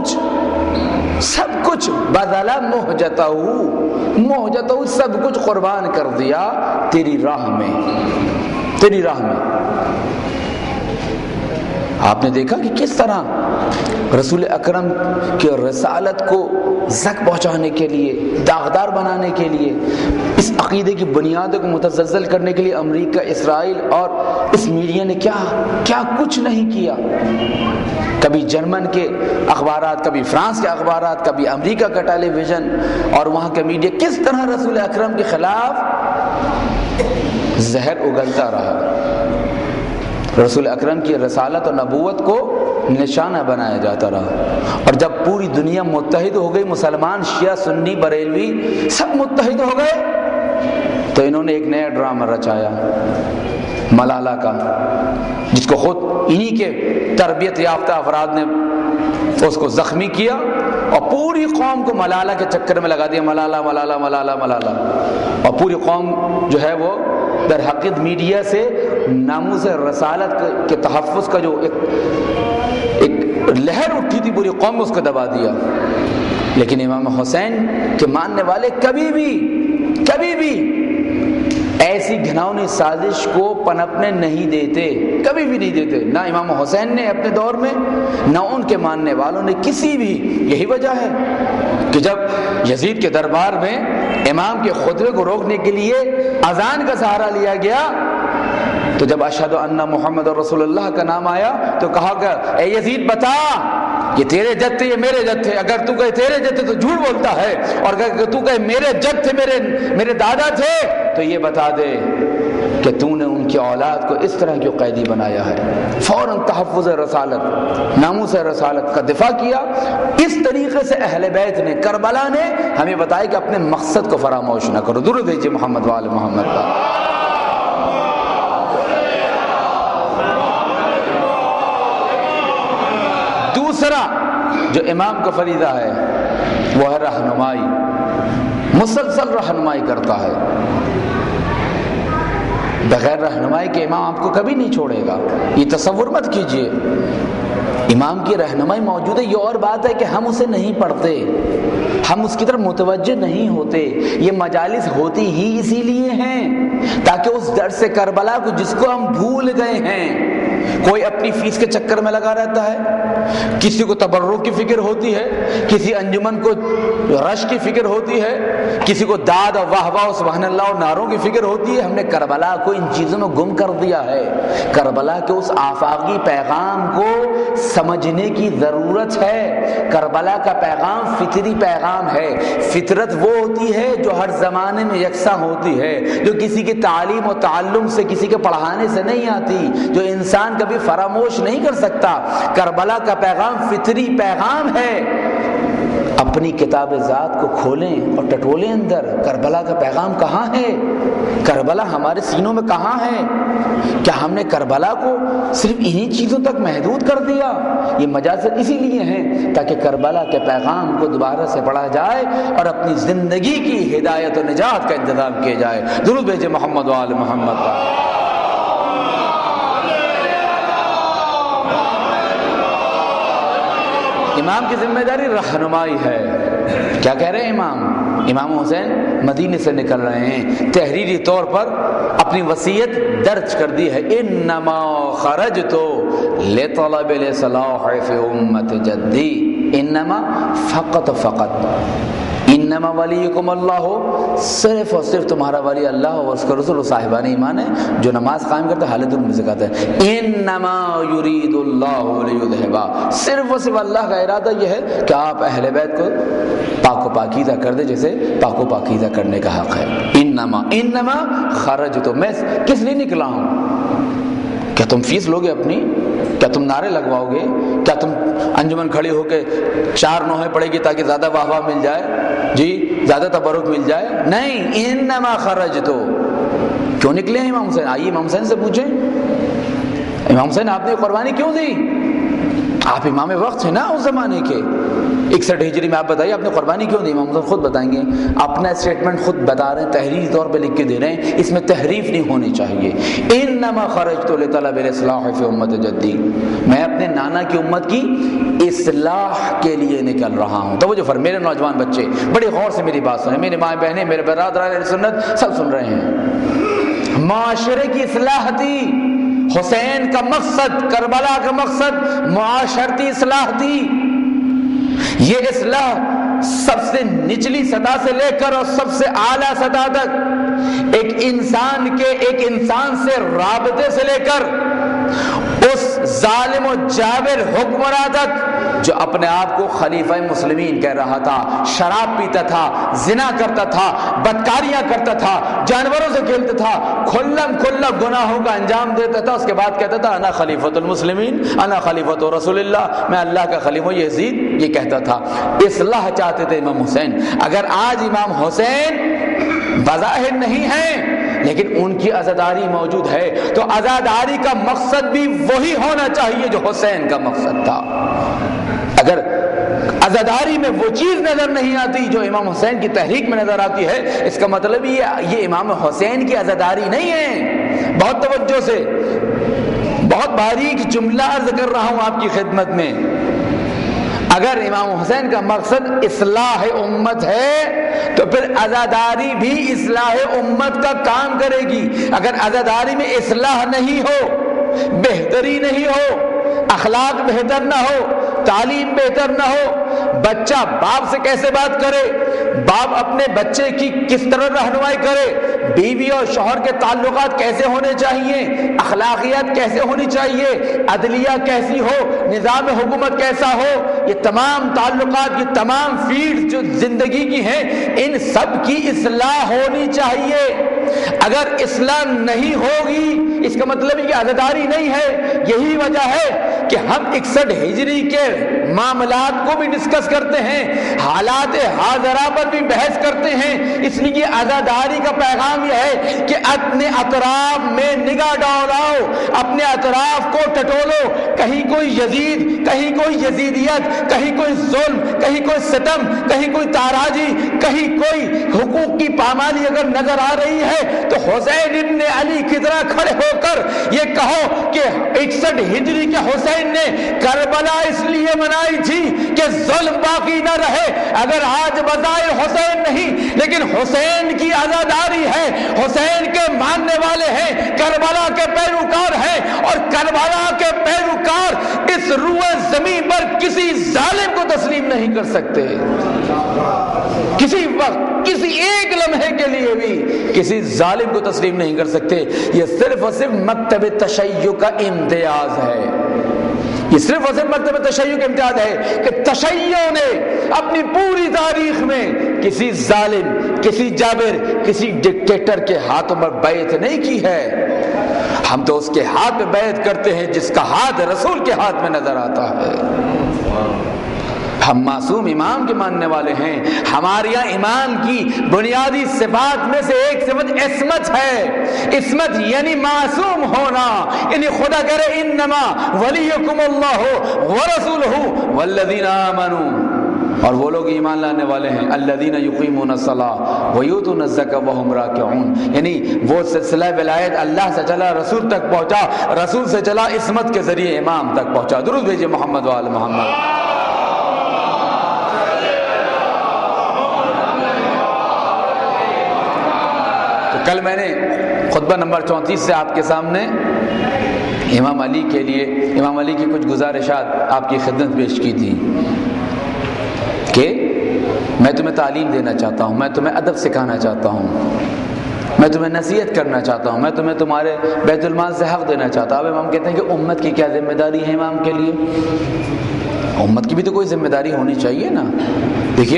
کچھ بذل مہجتہ سب کچھ قربان کر دیا تیری راہ میں۔ آپ نے دیکھا کہ کس طرح رسول اکرم کی رسالت کو زک پہنچانے کے لیے، داغدار بنانے کے لیے، اس عقیدے کی بنیادوں کو متزلزل کرنے کے لیے امریکہ، اسرائیل اور اس میڈیا نے کیا کچھ نہیں کیا۔ کبھی جرمن کے اخبارات، کبھی فرانس کے اخبارات، کبھی امریکہ کا ٹیلی ویژن اور وہاں کا میڈیا کس طرح رسول اکرم کے خلاف زہر اگلتا رہا، رسول اکرم کی رسالت اور نبوت کو نشانہ بنایا جاتا رہا۔ اور جب پوری دنیا متحد ہو گئی، مسلمان، شیعہ، سنی، بریلوی سب متحد ہو گئے، تو انہوں نے ایک نیا ڈرامہ رچایا ملالہ کا، جس کو خود انہی کے تربیت یافتہ افراد نے اس کو زخمی کیا اور پوری قوم کو ملالہ کے چکر میں لگا دیا، ملالہ ملالہ ملالہ ملالہ۔ اور پوری قوم جو ہے وہ در حقیقت میڈیا سے ناموس رسالت کے تحفظ کا جو ایک لہر اٹھی تھی، پوری قوم میں اس کو دبا دیا۔ لیکن امام حسین کے ماننے والے کبھی بھی ایسی گھناؤنی سازش کو پنپنے نہیں دیتے، کبھی بھی نہیں دیتے، نہ امام حسین نے اپنے دور میں، نہ ان کے ماننے والوں نے کسی بھی۔ یہی وجہ ہے کہ جب یزید کے دربار میں امام کے خطبے کو روکنے کے لیے اذان کا سہارا لیا گیا، تو جب اشہد ان محمد رسول اللہ کا نام آیا تو کہا کہ اے یزید بتا، یہ تیرے جد تھے، یہ میرے جد تھے، اگر تو کہے تیرے جد تھے تو جھوٹ بولتا ہے، اور اگر تو کہے میرے جد تھے، میرے دادا تھے، تو یہ بتا دے کہ تو نے ان کی اولاد کو اس طرح کیوں قیدی بنایا ہے۔ فوراً تحفظ رسالت، ناموس رسالت کا دفاع کیا۔ اس طریقے سے اہل بیت نے، کربلا نے ہمیں بتایا کہ اپنے مقصد کو فراموش نہ کرو۔ درود بھیجئے محمد وآل محمد کا۔ دوسرا جو امام کا فریضہ ہے وہ ہے رہنمائی، مسلسل رہنمائی کرتا ہے۔ بغیر رہنمائی کے امام آپ کو کبھی نہیں چھوڑے گا، یہ تصور مت کیجئے۔ امام کی رہنمائی موجود ہے، یہ اور بات ہے کہ ہم اسے نہیں پڑھتے، ہم اس کی طرف متوجہ نہیں ہوتے۔ یہ مجالس ہوتی ہی اسی لیے ہیں تاکہ اس درس کربلا کو جس کو ہم بھول گئے ہیں، کوئی اپنی فیس کے چکر میں لگا رہتا ہے، کسی کو تبرک کی فکر ہوتی ہے، کسی انجمن کو رش کی فکر ہوتی ہے، کسی کو داد اور واہ واہ سبحان اللہ اور نعروں کی فکر ہوتی ہے۔ ہم نے کربلا کو ان چیزوں میں گم کر دیا ہے۔ کربلا کے اس آفاقی پیغام کو سمجھنے کی ضرورت ہے۔ کربلا کا پیغام فطری پیغام ہے۔ فطرت وہ ہوتی ہے جو ہر زمانے میں یکساں ہوتی ہے، جو کسی کے تعلیم و تعلم سے، کسی کے پڑھانے سے نہیں آتی، جو انسان کبھی فراموش نہیں کر سکتا۔ کربلا کا پیغام فطری پیغام ہے۔ اپنی کتاب ذات کو کھولیں اور ٹٹولیں اندر، کربلا کا پیغام کہاں ہے؟ کربلا ہمارے سینوں میں کہاں ہے؟ کیا ہم نے کربلا کو صرف انہی چیزوں تک محدود کر دیا؟ یہ مجازر اسی لیے ہیں تاکہ کربلا کے پیغام کو دوبارہ سے پڑھا جائے اور اپنی زندگی کی ہدایت و نجات کا انتظام کیا جائے۔ درود بھیجے محمد وآل محمد کا۔ امام کی ذمہ داری رہنمائی ہے۔ کیا کہہ رہے ہیں امام حسین مدینے سے نکل رہے ہیں، تحریری طور پر اپنی وصیت درج کر دی ہے، انما خرجت لطلب الاصلاح فی امت جدی، انما فقط انما ولیکم اللہ، صرف اور صرف تمہارا ولی اللہ اور اس کا رسول و صاحبان ایمان ہے جو نماز قائم کرتے حالت ان میں زکاتا ہے۔ انما یرید اللہ لیذھب، صرف اور صرف اللہ کا ارادہ یہ ہے کہ آپ اہل بیت کو پاک و پاکیزہ کر دے جیسے پاک و پاکیزہ کرنے کا حق ہے۔ انما خرجت، میں کس لیے نکلا ہوں؟ کیا تم فیس لوگے اپنی؟ کیا تم نعرے لگواؤ گے؟ کیا تم انجمن کھڑی ہو کے 4 نوحے پڑے گی تاکہ زیادہ واہ واہ مل جائے، جی زیادہ تبرک مل جائے؟ نہیں، انما خرجت۔ کیوں نکلے ہیں امام حسین؟ آئیے امام حسین سے پوچھیں، امام حسین آپ نے قربانی کیوں دی؟ آپ امام وقت ہیں نا اس زمانے کے۔ 61 ہجری میں آپ بتائیے آپ نے قربانی کیوں دی؟ امام حسین خود بتائیں گے، اپنا اسٹیٹمنٹ خود بتا رہے ہیں، تحریری طور پہ لکھ کے دے رہے ہیں، اس میں تحریف نہیں ہونی چاہیے۔ انما خرجت لطلب الاصلاح فی امت جدی، میں اپنے نانا کی امت کی اصلاح کے لیے نکل رہا ہوں۔ توجہ فرمائیں میرے نوجوان بچے، بڑے غور سے میری بات سنیں، میری مائیں بہنیں، میرے برادران اہل سنت سب سن رہے ہیں۔ معاشرے کی اصلاح تھی حسین کا مقصد، کربلا کا مقصد معاشرتی اصلاح تھی۔ یہ اصلاح سب سے نچلی سطح سے لے کر اور سب سے اعلیٰ سطح تک ایک انسان سے رابطے سے لے کر اس ظالم و جابر حکمراں تک جو اپنے آپ کو خلیفہ مسلمین کہہ رہا تھا، شراب پیتا تھا، زنا کرتا تھا، بدکاریاں کرتا تھا، جانوروں سے کھیلتا تھا، کھلم کھلا گناہوں کا انجام دیتا تھا، اس کے بعد کہتا تھا انا خلیفۃ المسلمین، انا خلیفۃ رسول اللہ، میں اللہ کا خلیفہ ہوں۔ یزید یہ کہتا تھا۔ اصلاح چاہتے تھے امام حسین۔ اگر آج امام حسین بظاہر نہیں ہیں لیکن ان کی عزاداری موجود ہے تو عزاداری کا مقصد بھی وہی ہونا چاہیے جو حسین کا مقصد تھا۔ اگر عزاداری میں وہ چیز نظر نہیں آتی جو امام حسین کی تحریک میں نظر آتی ہے، اس کا مطلب یہ امام حسین کی عزاداری نہیں ہے۔ بہت توجہ سے بہت باریک جملہ عرض کر رہا ہوں آپ کی خدمت میں۔ اگر امام حسین کا مقصد اصلاح امت ہے تو پھر عزاداری بھی اصلاح امت کا کام کرے گی۔ اگر عزاداری میں اصلاح نہیں ہو، بہتری نہیں ہو، اخلاق بہتر نہ ہو، تعلیم بہتر نہ ہو، بچہ باپ سے کیسے بات کرے، باپ اپنے بچے کی کس طرح رہنمائی کرے، بیوی اور شوہر کے تعلقات کیسے ہونے چاہیے، اخلاقیات کیسے ہونی چاہیے، عدلیہ کیسی ہو، نظام حکومت کیسا ہو، یہ تمام تعلقات، یہ تمام فیلڈ جو زندگی کی ہیں، ان سب کی اصلاح ہونی چاہیے۔ اگر اصلاح نہیں ہوگی اس کا مطلب یہ کہ عزاداری نہیں ہے۔ یہی وجہ ہے کہ ہم 61 ہجری کے معاملات کو بھی ڈسکس کرتے ہیں، حالات حاضرہ پر بھی بحث کرتے ہیں، اس لیے عزاداری کا پیغام یہ ہے کہ اپنے اطراف میں نگاہ ڈالاؤ، اپنے اطراف کو ٹٹولو، کہیں کوئی یزید، کہیں کوئی یزیدیت، کہیں کوئی ظلم، کہیں کوئی ستم، کہیں کوئی تاراجی، کہیں کوئی حقوق کی پامالی اگر نظر آ رہی ہے تو حسین ابن علی کی طرح کھڑے ہو کر یہ کہو کہ 61 ہجری کے حسین نے کربلا اس لیے منائی تھی کہ ظلم باقی نہ رہے۔ اگر آج بظاہر حسین نہیں لیکن حسین کی عزاداری ہے، حسین کے ماننے والے ہیں، کربلا کے پیروکار ہیں، اور کربلا کے پیروکار اس روئے زمین پر کسی ظالم کو تسلیم نہیں کر سکتے، کسی وقت، کسی ایک لمحے کے لیے بھی کسی ظالم کو تسلیم نہیں کر سکتے۔ یہ صرف اور صرف مکتب تشیع کا امتیاز ہے، یہ صرف اور صرف مکتب تشیع کا امتیاز ہے کہ تشیع نے اپنی پوری تاریخ میں کسی ظالم، کسی جابر، کسی ڈکٹیٹر کے ہاتھوں پر بیعت نہیں کی ہے۔ ہم تو اس کے ہاتھ پہ بیعت کرتے ہیں جس کا ہاتھ رسول کے ہاتھ میں نظر آتا ہے۔ ہم معصوم امام کے ماننے والے ہیں۔ ہمارے یہاں ایمان کی بنیادی صفات میں سے ایک صفت عصمت ہے۔ عصمت یعنی معصوم ہونا، یعنی خدا کہہ رہے انما ولیکم اللہ ورسولہ والذین آمنوا، اور وہ لوگ ایمان لانے والے ہیں الذین یقیمون الصلاۃ ویؤتون الزکاۃ وہم راکعون، یعنی وہ سلسلہ ولایت اللہ سے چلا رسول تک پہنچا، رسول سے چلا عصمت کے ذریعے امام تک پہنچا۔ درود بھیجئے محمد وآل محمد۔ کل میں نے خطبہ نمبر 34 سے آپ کے سامنے امام علی کے لیے، امام علی کی کچھ گزارشات آپ کی خدمت پیش کی تھی کہ میں تمہیں تعلیم دینا چاہتا ہوں، میں تمہیں ادب سکھانا چاہتا ہوں، میں تمہیں نصیحت کرنا چاہتا ہوں، میں تمہیں تمہارے بیت المال سے حق دینا چاہتا ہوں۔ اب امام کہتے ہیں کہ امت کی کیا ذمہ داری ہے امام کے لیے؟ امت کی بھی تو کوئی ذمہ داری ہونی چاہیے نا۔ دیکھیے،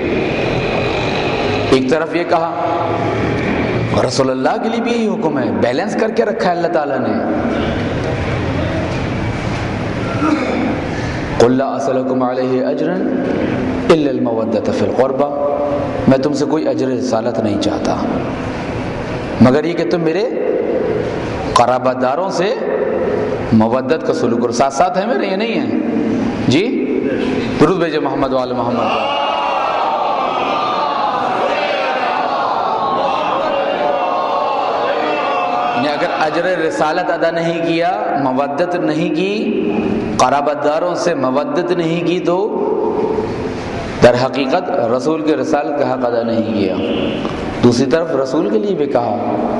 ایک طرف یہ کہا رسول اللہ کے لیے بھی یہی حکم ہے، بیلنس کر کے رکھا ہے اللہ تعالیٰ نے۔ قُلْ لَا أَسْأَلُكُمْ عَلَيْهِ أَجْرًا إِلَّا الْمَوَدَّةَ فِي الْقُرْبَى، میں تم سے کوئی اجر رسالت نہیں چاہتا مگر یہ کہ تم میرے قرابت داروں سے مودت کا سلوک کرو۔ ساتھ ساتھ ہیں میرے، یہ نہیں ہے جی؟ درود بھیجئے محمد وآل محمد۔ اگر اجر رسالت ادا نہیں کیا، مودت نہیں کی، قرابت داروں سے مودت نہیں کی، تو در حقیقت رسول کے رسالت کا حق ادا نہیں کیا۔ دوسری طرف رسول کے لیے بھی کہا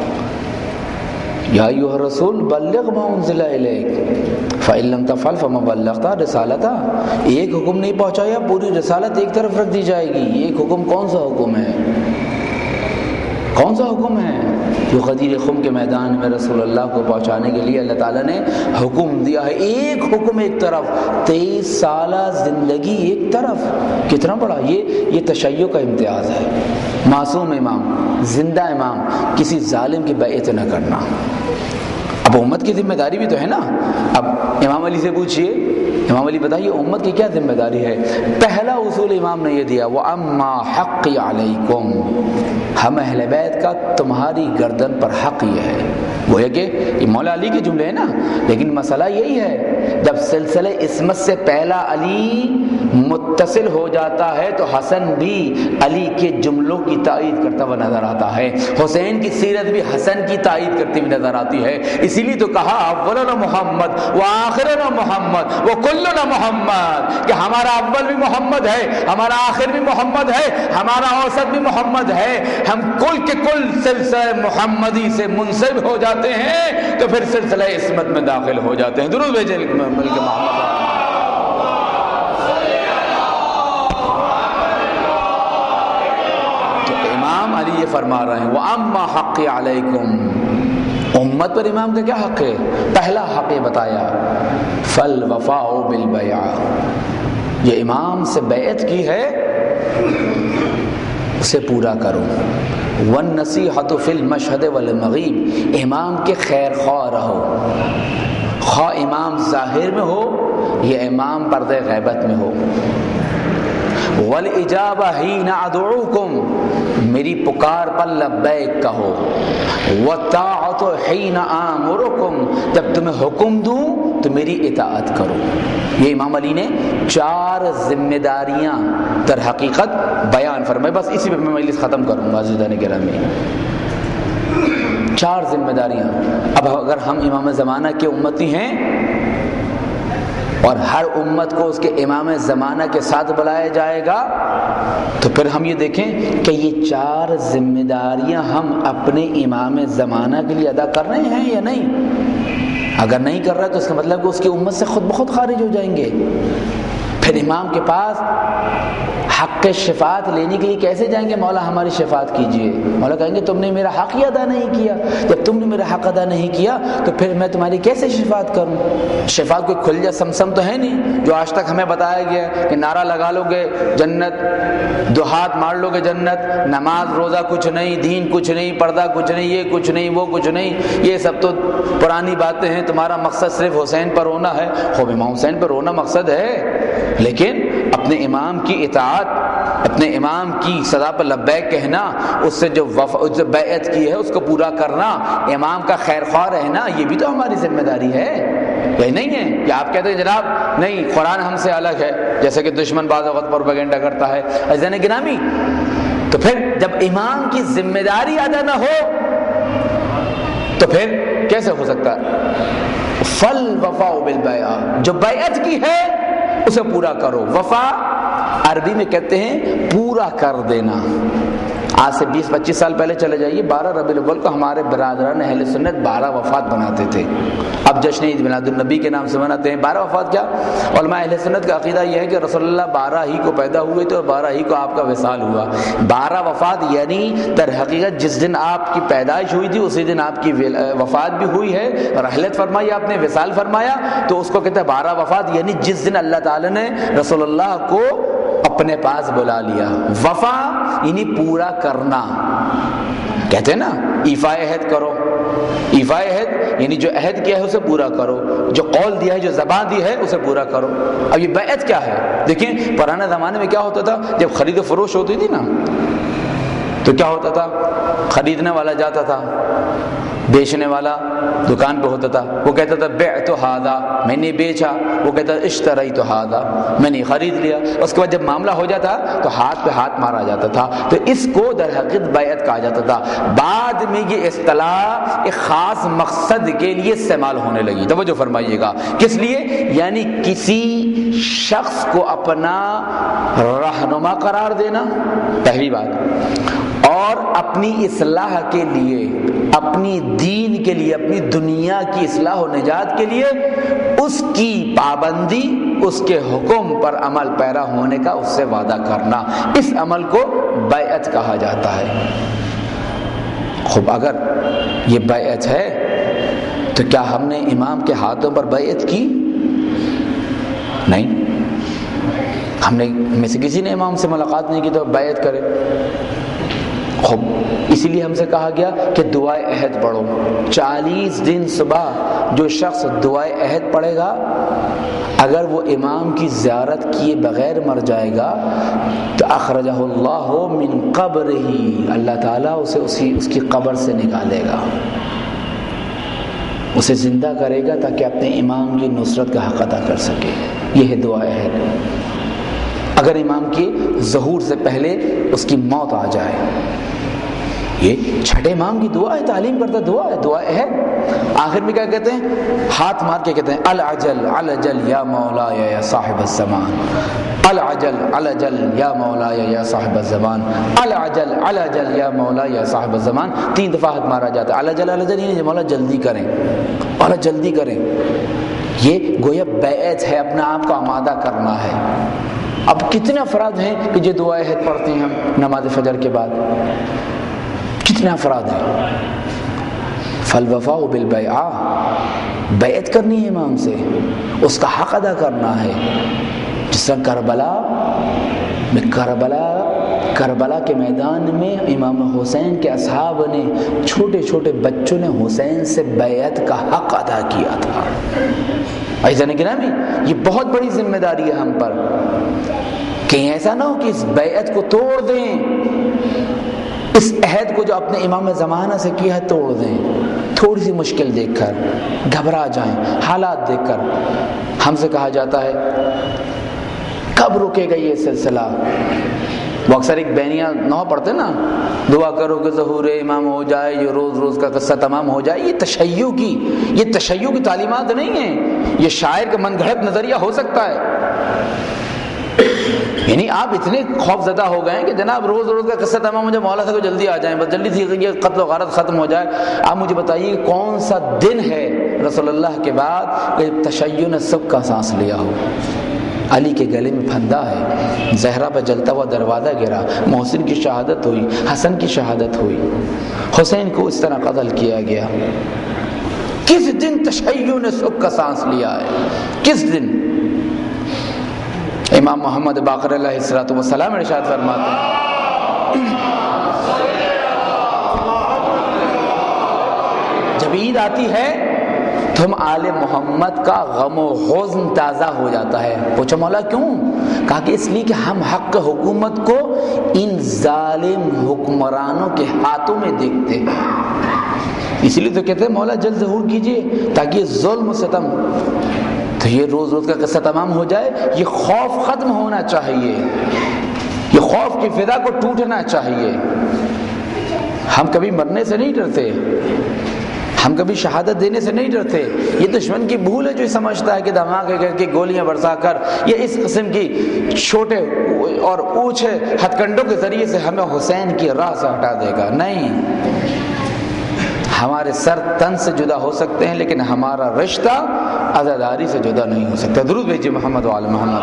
یا ایھا الرسول بلغ ما انزل الیک فإن لم تفعل فما بلغت رسالتہ۔ ایک حکم نہیں پہنچایا، پوری رسالت ایک طرف رکھ دی جائے گی۔ ایک حکم کون سا حکم ہے؟ کون سا حکم ہے جو غدیر خم کے میدان میں رسول اللہ کو پہنچانے کے لیے اللہ تعالیٰ نے حکم دیا ہے؟ ایک حکم ایک طرف، 23 سالہ زندگی ایک طرف، کتنا بڑا یہ تشیع کا امتیاز ہے۔ معصوم امام، زندہ امام، کسی ظالم کی بیعت نہ کرنا۔ اب امت کی ذمہ داری بھی تو ہے نا۔ اب امام علی سے پوچھئے، امام علی بتائیے امت کی کیا ذمہ داری ہے؟ پہلا اصول امام نے یہ دیا وَأَمَّا حَقِّ عَلَيْكُمْ، ہم اہل بیت کا تمہاری گردن پر حق یہ ہے۔ وہ ہے کہ یہ مولا علی کے جملے ہیں نا، لیکن مسئلہ یہی ہے جب سلسلہ عصمت سے پہلا علی متصل ہو جاتا ہے تو حسن بھی علی کے جملوں کی تائید کرتا ہوا نظر آتا ہے، حسین کی سیرت بھی حسن کی تائید کرتی ہوئی نظر آتی ہے۔ اسی لیے تو کہا اولنا محمد وآخرنا محمد وکلنا محمد، کہ ہمارا اول بھی محمد ہے، ہمارا آخر بھی محمد ہے، ہمارا اوسط بھی محمد ہے، ہم کل کے کل سلسلہ محمدی سے منسب ہو جاتے ہیں تو پھر سلسلہ عصمت میں داخل ہو جاتے ہیں۔ درود بھیجیں ملک محمد۔ تو امام علی یہ فرما رہے ہیں وَأَمَّا حَقِّ عَلَيْكُمْ، امت پر امام کا کیا حق ہے؟ پہلا حق یہ بتایا فَالْوَفَاءُ بِالْبَيْعَةِ، یہ امام سے بیعت کی ہے اسے پورا کرو، وَالنَّصِيحَةُ فِي الْمَشْهَدِ وَالْمَغِيبِ، امام کے خیر خواہ رہو، خواہ امام ظاہر میں ہو یا امام پردہ غیبت میں ہو، وَالْإِجَابَةَ حِينَ أَدْعُوكُمْ، میری پکار پر لبیک کہو، وَالطَّاعَةُ حِينَ آمُرُكُمْ، جب تمہیں حکم دوں تو میری اطاعت کرو۔ یہ امام علی نے 4 ذمہ داریاں در حقیقت بیان فرمائے، بس اسی پہ میں مجلس ختم کروں گا عزیزان گرامی۔ 4 ذمہ داریاں۔ اب اگر ہم امام زمانہ کے امتی ہیں اور ہر امت کو اس کے امام زمانہ کے ساتھ بلایا جائے گا تو پھر ہم یہ دیکھیں کہ یہ 4 ذمہ داریاں ہم اپنے امام زمانہ کے لیے ادا کر رہے ہیں یا نہیں۔ اگر نہیں کر رہا تو اس کا مطلب کہ اس کی امت سے خود بخود خارج ہو جائیں گے۔ پھر امام کے پاس حق شفاعت لینے کے لیے کیسے جائیں گے؟ مولا ہماری شفاعت کیجئے، مولا کہیں گے تم نے میرا حق ہی ادا نہیں کیا، جب تم نے میرا حق ادا نہیں کیا تو پھر میں تمہاری کیسے شفاعت کروں؟ شفاعت کوئی کھل جا سمسم تو ہے نہیں جو آج تک ہمیں بتایا گیا کہ نعرہ لگا لو گے جنت، 2 ہاتھ مار لو گے جنت، نماز روزہ کچھ نہیں، دین کچھ نہیں، پردہ کچھ نہیں، یہ کچھ نہیں، وہ کچھ نہیں، یہ سب تو پرانی باتیں ہیں، تمہارا مقصد صرف حسین پر رونا ہے۔ خوب امام حسین پر رونا مقصد ہے، لیکن اپنے امام کی اطاعت، اپنے امام کی صدا پر لبیک کہنا، اس سے جو بیعت کی ہے اس کو پورا کرنا، امام کا خیر خواہ رہنا، یہ بھی تو ہماری ذمہ داری ہے۔ یہ نہیں ہے کہ آپ کہتے ہیں جناب نہیں قرآن ہم سے الگ ہے، جیسے کہ دشمن بعض وقت پروپیگنڈا کرتا ہے۔ عزیزان گرامی، تو پھر جب امام کی ذمہ داری ادا نہ ہو تو پھر کیسے ہو سکتا ہے؟ فَالْوَفَاءُ بِالْبَيْعَةِ، جو بیعت کی ہے اسے پورا کرو۔ وفا عربی میں کہتے ہیں پورا کر دینا۔ آج سے 20-25 سال پہلے چلے جائیے، 12 ربیع الاول کو ہمارے برادران اہل سنت 12 وفات بناتے تھے۔ اب جشن عید میلاد النبی کے نام سے مناتے ہیں۔ 12 وفات کیا؟ علماء اہل سنت کا عقیدہ یہ ہے کہ رسول اللہ 12 ہی کو پیدا ہوئے تھے اور 12 ہی کو آپ کا وصال ہوا۔ 12 وفات یعنی در حقیقت جس دن آپ کی پیدائش ہوئی تھی اسی دن آپ کی وفات بھی ہوئی ہے، رحلت فرمائی آپ نے، وصال فرمایا، تو اس کو کہتے ہیں 12 وفات، یعنی جس دن اللہ تعالی نے رسول اللہ کو اپنے پاس بلا لیا۔ وفا یعنی پورا کرنا، کہتے ہیں نا ایفا عہد کرو، ایفا عہد یعنی جو عہد کیا ہے اسے پورا کرو، جو قول دیا ہے، جو زبان دی ہے اسے پورا کرو۔ اب یہ بیعت کیا ہے؟ دیکھیں پرانے زمانے میں کیا ہوتا تھا، جب خرید و فروش ہوتی تھی نا تو کیا ہوتا تھا، خریدنے والا جاتا تھا، بیچنے والا دکان پہ ہوتا تھا، وہ کہتا تھا بعت ھذا، میں نے بیچا، وہ کہتا اشتریت ھذا، میں نے خرید لیا۔ اس کے بعد جب معاملہ ہو جاتا تو ہاتھ پہ ہاتھ مارا جاتا تھا، تو اس کو در حقیقت بیعت کہا جاتا تھا۔ بعد میں یہ اصطلاح ایک خاص مقصد کے لیے استعمال ہونے لگی، توجہ فرمائیے گا، کس لیے؟ یعنی کسی شخص کو اپنا رہنما قرار دینا، پہلی بات، اور اپنی اصلاح کے لیے، اپنی دین کے لیے، اپنی دنیا کی اصلاح و نجات کے لیے اس کی پابندی، اس کے حکم پر عمل پیرا ہونے کا اس سے وعدہ کرنا، اس عمل کو بیعت کہا جاتا ہے۔ خوب اگر یہ بیعت ہے تو کیا ہم نے امام کے ہاتھوں پر بیعت کی؟ نہیں، ہم نے میں سے کسی نے امام سے ملاقات نہیں کی تو بیعت کرے۔ خوب اسی لیے ہم سے کہا گیا کہ دعائے عہد پڑھو، 40 دن صبح جو شخص دعائے عہد پڑھے گا اگر وہ امام کی زیارت کیے بغیر مر جائے گا تو اخرجہ اللہ من قبرہ، اللہ تعالیٰ اسے اس کی قبر سے نکالے گا، اسے زندہ کرے گا تاکہ اپنے امام کی نصرت کا حق ادا کر سکے۔ یہ ہے دعا عہد۔ اگر امام کے ظہور سے پہلے اس کی موت آ جائے. یہ چھٹے امام کی دعا ہے، تعلیم کرتا دعا ہے، دعا ہے. آخر میں کیا کہتے ہیں؟ ہاتھ مار کے کہتے ہیں العجل العجل یا مولایا یا صاحب الزمان، العجل العجل یا مولایا یا صاحب الزمان، العجل العجل یا مولا یا صاحب الزمان. 3 دفعہ ہاتھ مارا جاتا ہے. العجل العجل یعنی مولا جلدی کریں، مولا جلدی کریں. یہ گویا بیعت ہے، اپنا آپ کو آمادہ کرنا ہے. اب کتنے افراد ہیں کہ جو دعائے عہد پڑھتے ہیں ہم نماز فجر کے بعد؟ کتنے افراد ہیں؟ فالوفاء بالبیعہ، بیعت کرنی ہے امام سے، اس کا حق ادا کرنا ہے. جس طرح کربلا کے میدان میں امام حسین کے اصحاب نے، چھوٹے چھوٹے بچوں نے حسین سے بیعت کا حق ادا کیا تھا. ایسا نہیں گرامی، یہ بہت بڑی ذمہ داری ہے ہم پر. کہیں ایسا نہ ہو کہ اس بیعت کو توڑ دیں، اس عہد کو جو اپنے امام زمانہ سے کیا ہے توڑ دیں. تھوڑی سی مشکل دیکھ کر گھبرا جائیں، حالات دیکھ کر. ہم سے کہا جاتا ہے کب رکے گا یہ سلسلہ؟ وہ اکثر ایک بینیاں نو پڑھتے نا، دعا کرو کہ ظہور امام ہو جائے، یہ روز روز کا قصہ تمام ہو جائے. یہ تشیع کی تعلیمات نہیں ہیں، یہ شاعر کا من گھڑت نظریہ ہو سکتا ہے. یعنی آپ اتنے خوف زدہ ہو گئے ہیں کہ جناب روز روز کا قصہ تمام ہو جائے، مولا سے جلدی آ جائیں، بس جلدی سے یہ قتل و غارت ختم ہو جائے. آپ مجھے بتائیے کون سا دن ہے رسول اللہ کے بعد کہ تشیع نے سب کا سانس لیا ہو؟ علی کے گلے میں پھندا ہے، زہرا پہ جلتا ہوا دروازہ گرا، محسن کی شہادت ہوئی، حسن کی شہادت ہوئی، حسین کو اس طرح قتل کیا گیا. کس دن تشیع نے سب کا سانس لیا ہے؟ کس دن؟ امام محمد باقر علیہ الصلوۃ والسلام ارشاد فرماتے ہیں جب عید آتی ہے تو ہم آل محمد کا غم و حزن تازہ ہو جاتا ہے. پوچھا مولا کیوں؟ کہا کہ اس لیے کہ ہم حق حکومت کو ان ظالم حکمرانوں کے ہاتھوں میں دیکھتے ہیں. اس لیے تو کہتے ہیں مولا جلد ظہور کیجئے تاکہ یہ ظلم و ستم، تو یہ روز روز کا قصہ تمام ہو جائے. یہ خوف ختم ہونا چاہیے، یہ خوف کی فضا کو ٹوٹنا چاہیے. ہم کبھی مرنے سے نہیں ڈرتے، ہم کبھی شہادت دینے سے نہیں ڈرتے. یہ دشمن کی بھول ہے جو سمجھتا ہے کہ دھماکے کر کے گولیاں برسا کر یہ اس قسم کی چھوٹے اور اونچے ہتھ کنڈوں کے ذریعے سے ہمیں حسین کی راہ سے ہٹا دے گا. نہیں، ہمارے سر تن سے جدا ہو سکتے ہیں لیکن ہمارا رشتہ عزاداری سے جدا نہیں ہو سکتا. درود بھیجیے محمد و آل محمد.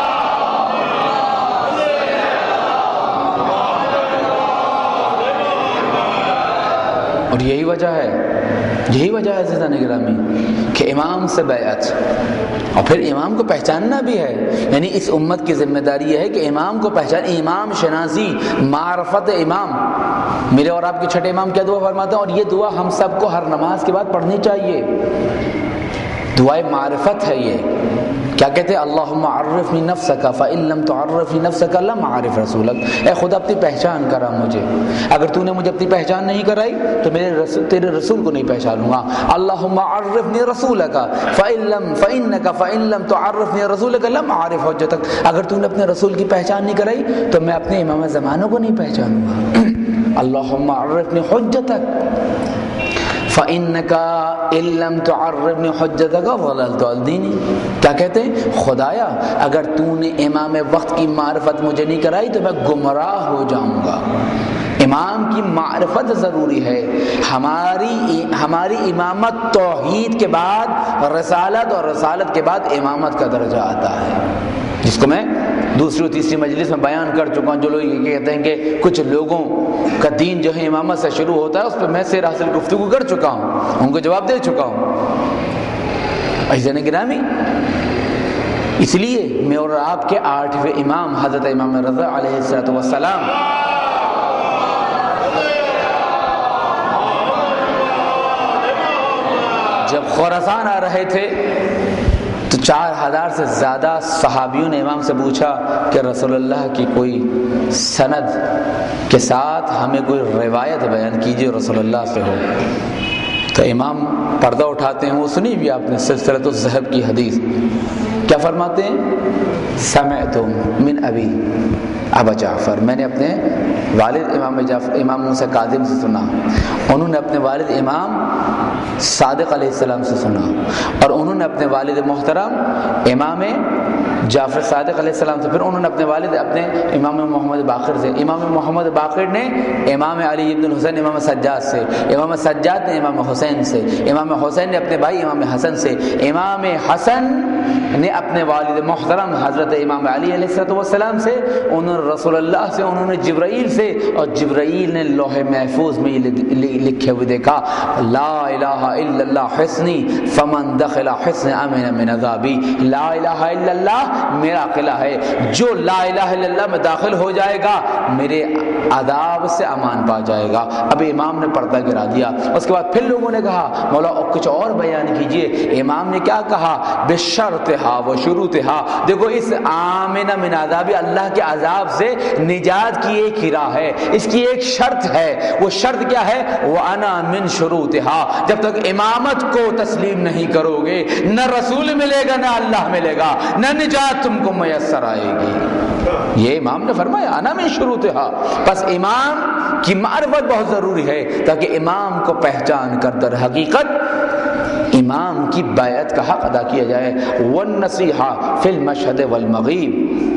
اور یہی وجہ ہے عزیزان گرامی کہ امام سے بیعت اور پھر امام کو پہچاننا بھی ہے. یعنی اس امت کی ذمہ داری یہ ہے کہ امام کو پہچان، امام شناسی، معرفت امام. میرے اور آپ کے چھٹے امام کیا دعا فرماتے ہیں، اور یہ دعا ہم سب کو ہر نماز کے بعد پڑھنی چاہیے. دعائے معرفت ہے یہ. کیا کہتے ہیں؟ اللہم عرفنی نفسک فإن لم تعرفنی نفسک لم اعرف رسولک. اے خدا اپنی پہچان کرا مجھے، اگر تو نے مجھے اپنی پہچان نہیں کرائی تو تیرے رسول کو نہیں پہچانوں گا. اللہم عرفنی رسولک فإن لم تعرفنی رسولک لم اعرف حجتک. اگر تو نے اپنے رسول کی پہچان نہیں کرائی تو میں اپنے امام زمانوں کو نہیں پہچانوں گا. اللہم عرفنی حجتک فَإِنَّكَ إِن لَّمْ تُعَرِّفْنِي حُجَّتَكَ ضَلَلْتُ عَنِ دِينِي. کیا کہتے ہیں؟ خدایا اگر تو نے امام وقت کی معرفت مجھے نہیں کرائی تو میں گمراہ ہو جاؤں گا. امام کی معرفت ضروری ہے. ہماری امامت توحید کے بعد رسالت اور رسالت کے بعد امامت کا درجہ آتا ہے، جس کو میں دوسری اور تیسری مجلس میں بیان کر چکا ہوں. جو لوگ یہ کہتے ہیں کہ کچھ لوگوں کا دین جو ہے امامت سے شروع ہوتا ہے، اس پہ میں سیر حاصل گفتگو کر چکا ہوں، ان کو جواب دے چکا ہوں. عزیزان گرامی، اس لیے میں اور آپ کے 8ویں امام حضرت امام رضا علیہ السلام جب خراسان آ رہے تھے تو 4000 سے زیادہ صحابیوں نے امام سے پوچھا کہ رسول اللہ کی کوئی سند کے ساتھ ہمیں کوئی روایت بیان کیجئے رسول اللہ سے ہو. تو امام پردہ اٹھاتے ہیں، وہ سنی بھی آپ نے سلسلۃ الذہب کی حدیث. کیا فرماتے ہیں؟ سمعت من ابی ابا جعفر، میں نے اپنے والد امام موسیٰ کاظم سے سنا، انہوں نے اپنے والد امام صادق علیہ السلام سے سنا، اور انہوں نے اپنے والد محترم امام جعفر صادق علیہ السلام سے، پھر انہوں نے اپنے والد اپنے امام محمد باقر سے، امام محمد باقر نے امام علی ابن الحسین امام سجاد سے، امام سجاد نے امام حسین سے، امام حسین نے اپنے بھائی امام حسن سے، امام حسن نے اپنے والد محترم حضرت امام علی علیہ السلام سے، انہوں نے رسول اللہ سے، انہوں نے جبرائیل سے، اور جبرائیل نے لوح محفوظ میں لکھے ہوئے دیکھا لا الہ الا اللہ حصنی فمن دخل حصن امن من عذابی، لا الہ الا اللہ میرا قلعہ ہے، جو لا الہ الا اللہ میں داخل ہو جائے گا میرے عذاب سے امان پا جائے گا۔ اب امام نے پردہ گرا دیا، اس کے بعد پھر لوگوں نے کہا مولا کچھ اور بیان کیجئے۔ امام نے کیا کہا؟ بشرطہا و شروطہا، دیکھو اس آمن من عذاب، اللہ کے عذاب سے نجات کی ایک ہی راہ ہے، اس کی ایک شرط ہے، وہ شرط کیا ہے؟ وانا من شروطہا، جب تک امامت کو تسلیم نہیں کرو گے نہ رسول ملے گا نہ اللہ ملے گا، نہ نجات تم کو میسر آئے گی۔ یہ امام نے فرمایا انا من شروطہا، پس امام کی معرفت بہت ضروری ہے تاکہ امام کو پہچان کر در حقیقت امام کی بیعت کا حق ادا کیا جائے۔ والنصیحہ فی المشہد والمغیب،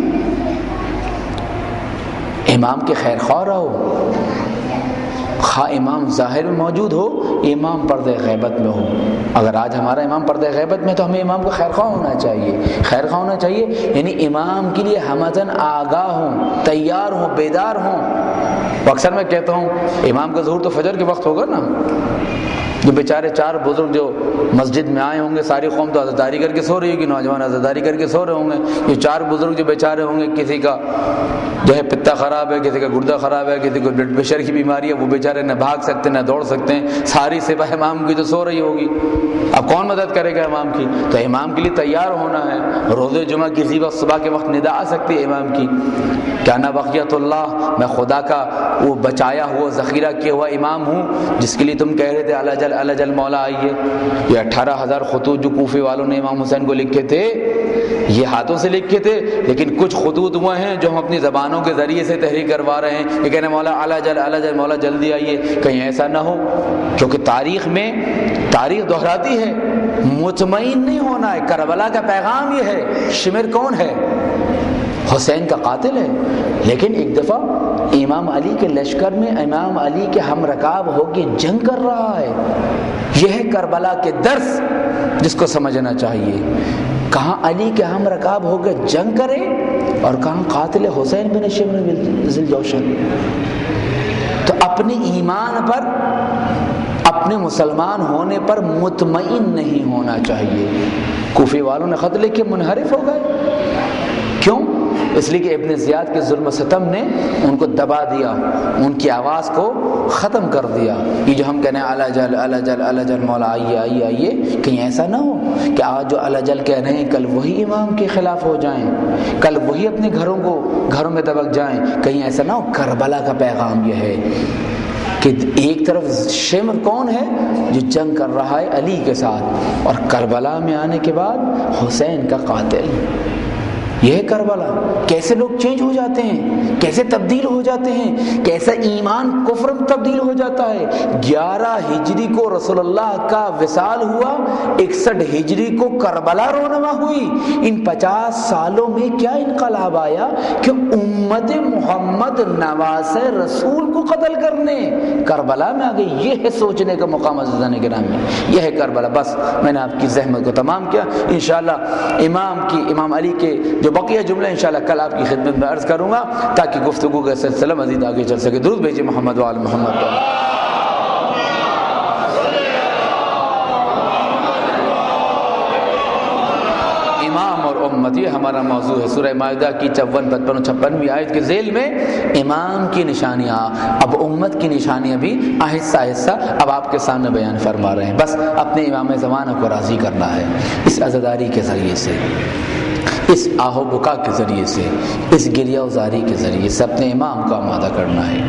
امام کے خیر خواہ رہو، خواہ امام ظاہر میں موجود ہو، امام پردہ غیبت میں ہو۔ اگر آج ہمارا امام پردہ غیبت میں تو ہمیں امام کو خیر خواہ ہونا چاہیے، خیر خواہ ہونا چاہیے، یعنی امام کے لیے ہمزن آگاہ ہوں، تیار ہوں، بیدار ہوں۔ اکثر میں کہتا ہوں امام کا ظہور تو فجر کے وقت ہوگا نا، جو بیچارے چار بزرگ جو مسجد میں آئے ہوں گے، ساری قوم تو عزاداری کر کے سو رہی ہوگی، نوجوان عزاداری کر کے سو رہے ہوں گے، یہ چار بزرگ جو بیچارے ہوں گے، کسی کا جو ہے پتا خراب ہے، کسی کا گردہ خراب ہے، کسی کو بلڈ پریشر کی بیماری ہے، وہ بیچارے نہ بھاگ سکتے نہ دوڑ سکتے ہیں، ساری سپاہ امام کی تو سو رہی ہوگی، اب کون مدد کرے گا امام کی؟ تو امام کے لیے تیار ہونا ہے۔ روز جمعہ کسی وقت صبح کے وقت ندا آ سکتی ہے امام کی، کیا نا بقیت اللہ، میں خدا کا وہ بچایا ہوا ذخیرہ کیا ہوا امام ہوں جس کے لیے تم کہہ رہے تھے اللہ جل مولا آئیے۔ یہ 18,000 خطوط جو کوفے والوں نے امام حسین کو لکھے تھے، یہ ہاتھوں سے لکھے تھے، لیکن کچھ خطوط وہ ہیں جو ہم اپنی زبانوں کے ذریعے سے تحریر کروا رہے ہیں، یہ کہنے مولا اللہ جل مولا جلدی آئیے، کہیں ایسا نہ ہو، کیونکہ تاریخ میں تاریخ دہراتی ہے، مطمئن نہیں ہونا ہے۔ کربلا کا پیغام یہ ہے، شمر کون ہے؟ حسین کا قاتل ہے، لیکن ایک دفعہ امام علی کے لشکر میں امام علی کے ہم رکاب ہو کے جنگ کر رہا ہے، یہ ہے کربلا کے درس جس کو سمجھنا چاہیے۔ کہاں علی کے ہم رکاب ہو کے جنگ کرے اور کہاں قاتل حسین بن شمر ذی الجوشن۔ تو اپنے ایمان پر، اپنے مسلمان ہونے پر مطمئن نہیں ہونا چاہیے۔ کوفے والوں نے خط لکھ کے منحرف ہو گئے، کیوں؟ اس لیے کہ ابن زیاد کے ظلم و ستم نے ان کو دبا دیا، ان کی آواز کو ختم کر دیا۔ یہ جو ہم کہنے اللہ جل مولا آئیے، کہیں ایسا نہ ہو کہ آج جو اللہ جل کہہ رہے ہیں کل وہی امام کے خلاف ہو جائیں، کل وہی اپنے گھروں میں دبک جائیں، کہیں ایسا نہ ہو۔ کربلا کا پیغام یہ ہے کہ ایک طرف شمر کون ہے جو جنگ کر رہا ہے علی کے ساتھ، اور کربلا میں آنے کے بعد حسین کا قاتل، یہ ہے کربلا۔ کیسے لوگ چینج ہو جاتے ہیں، کیسے تبدیل ہو جاتے ہیں، کیسا ایمان کفر میں تبدیل ہو جاتا ہے۔ 11 ہجری کو رسول اللہ کا وصال ہوا، 61 ہجری کو کربلا رونما ہوئی۔ ان 50 سالوں میں کیا انقلاب آیا کہ امت محمد نواز رسول کو قتل کرنے کربلا میں آ گئی۔ یہ ہے سوچنے کا مقام عزیزان کرام میں، یہ ہے کربلا۔ بس میں نے آپ کی زحمت کو تمام کیا۔ انشاءاللہ امام علی کے جو بقیہ جملے انشاءاللہ کل آپ کی خدمت میں عرض کروں گا تاکہ گفتگو کا سلسلہ مزید آگے چل سکے۔ درود بھیجیے محمد و آل محمد۔ امام اور امت، یہ ہمارا موضوع ہے۔ سورہ مائدہ کی 54، 55 اور 56 آیت کے ذیل میں امام کی نشانیاں، اب امت کی نشانیاں بھی آہستہ آہستہ اب آپ کے سامنے بیان فرما رہے ہیں۔ بس اپنے امام زمانہ کو راضی کرنا ہے اس عزاداری کے ذریعے سے، اس آہ و بکا کے ذریعے سے، اس گریہ و زاری کے ذریعے سے اپنے امام کو آمادہ کرنا ہے۔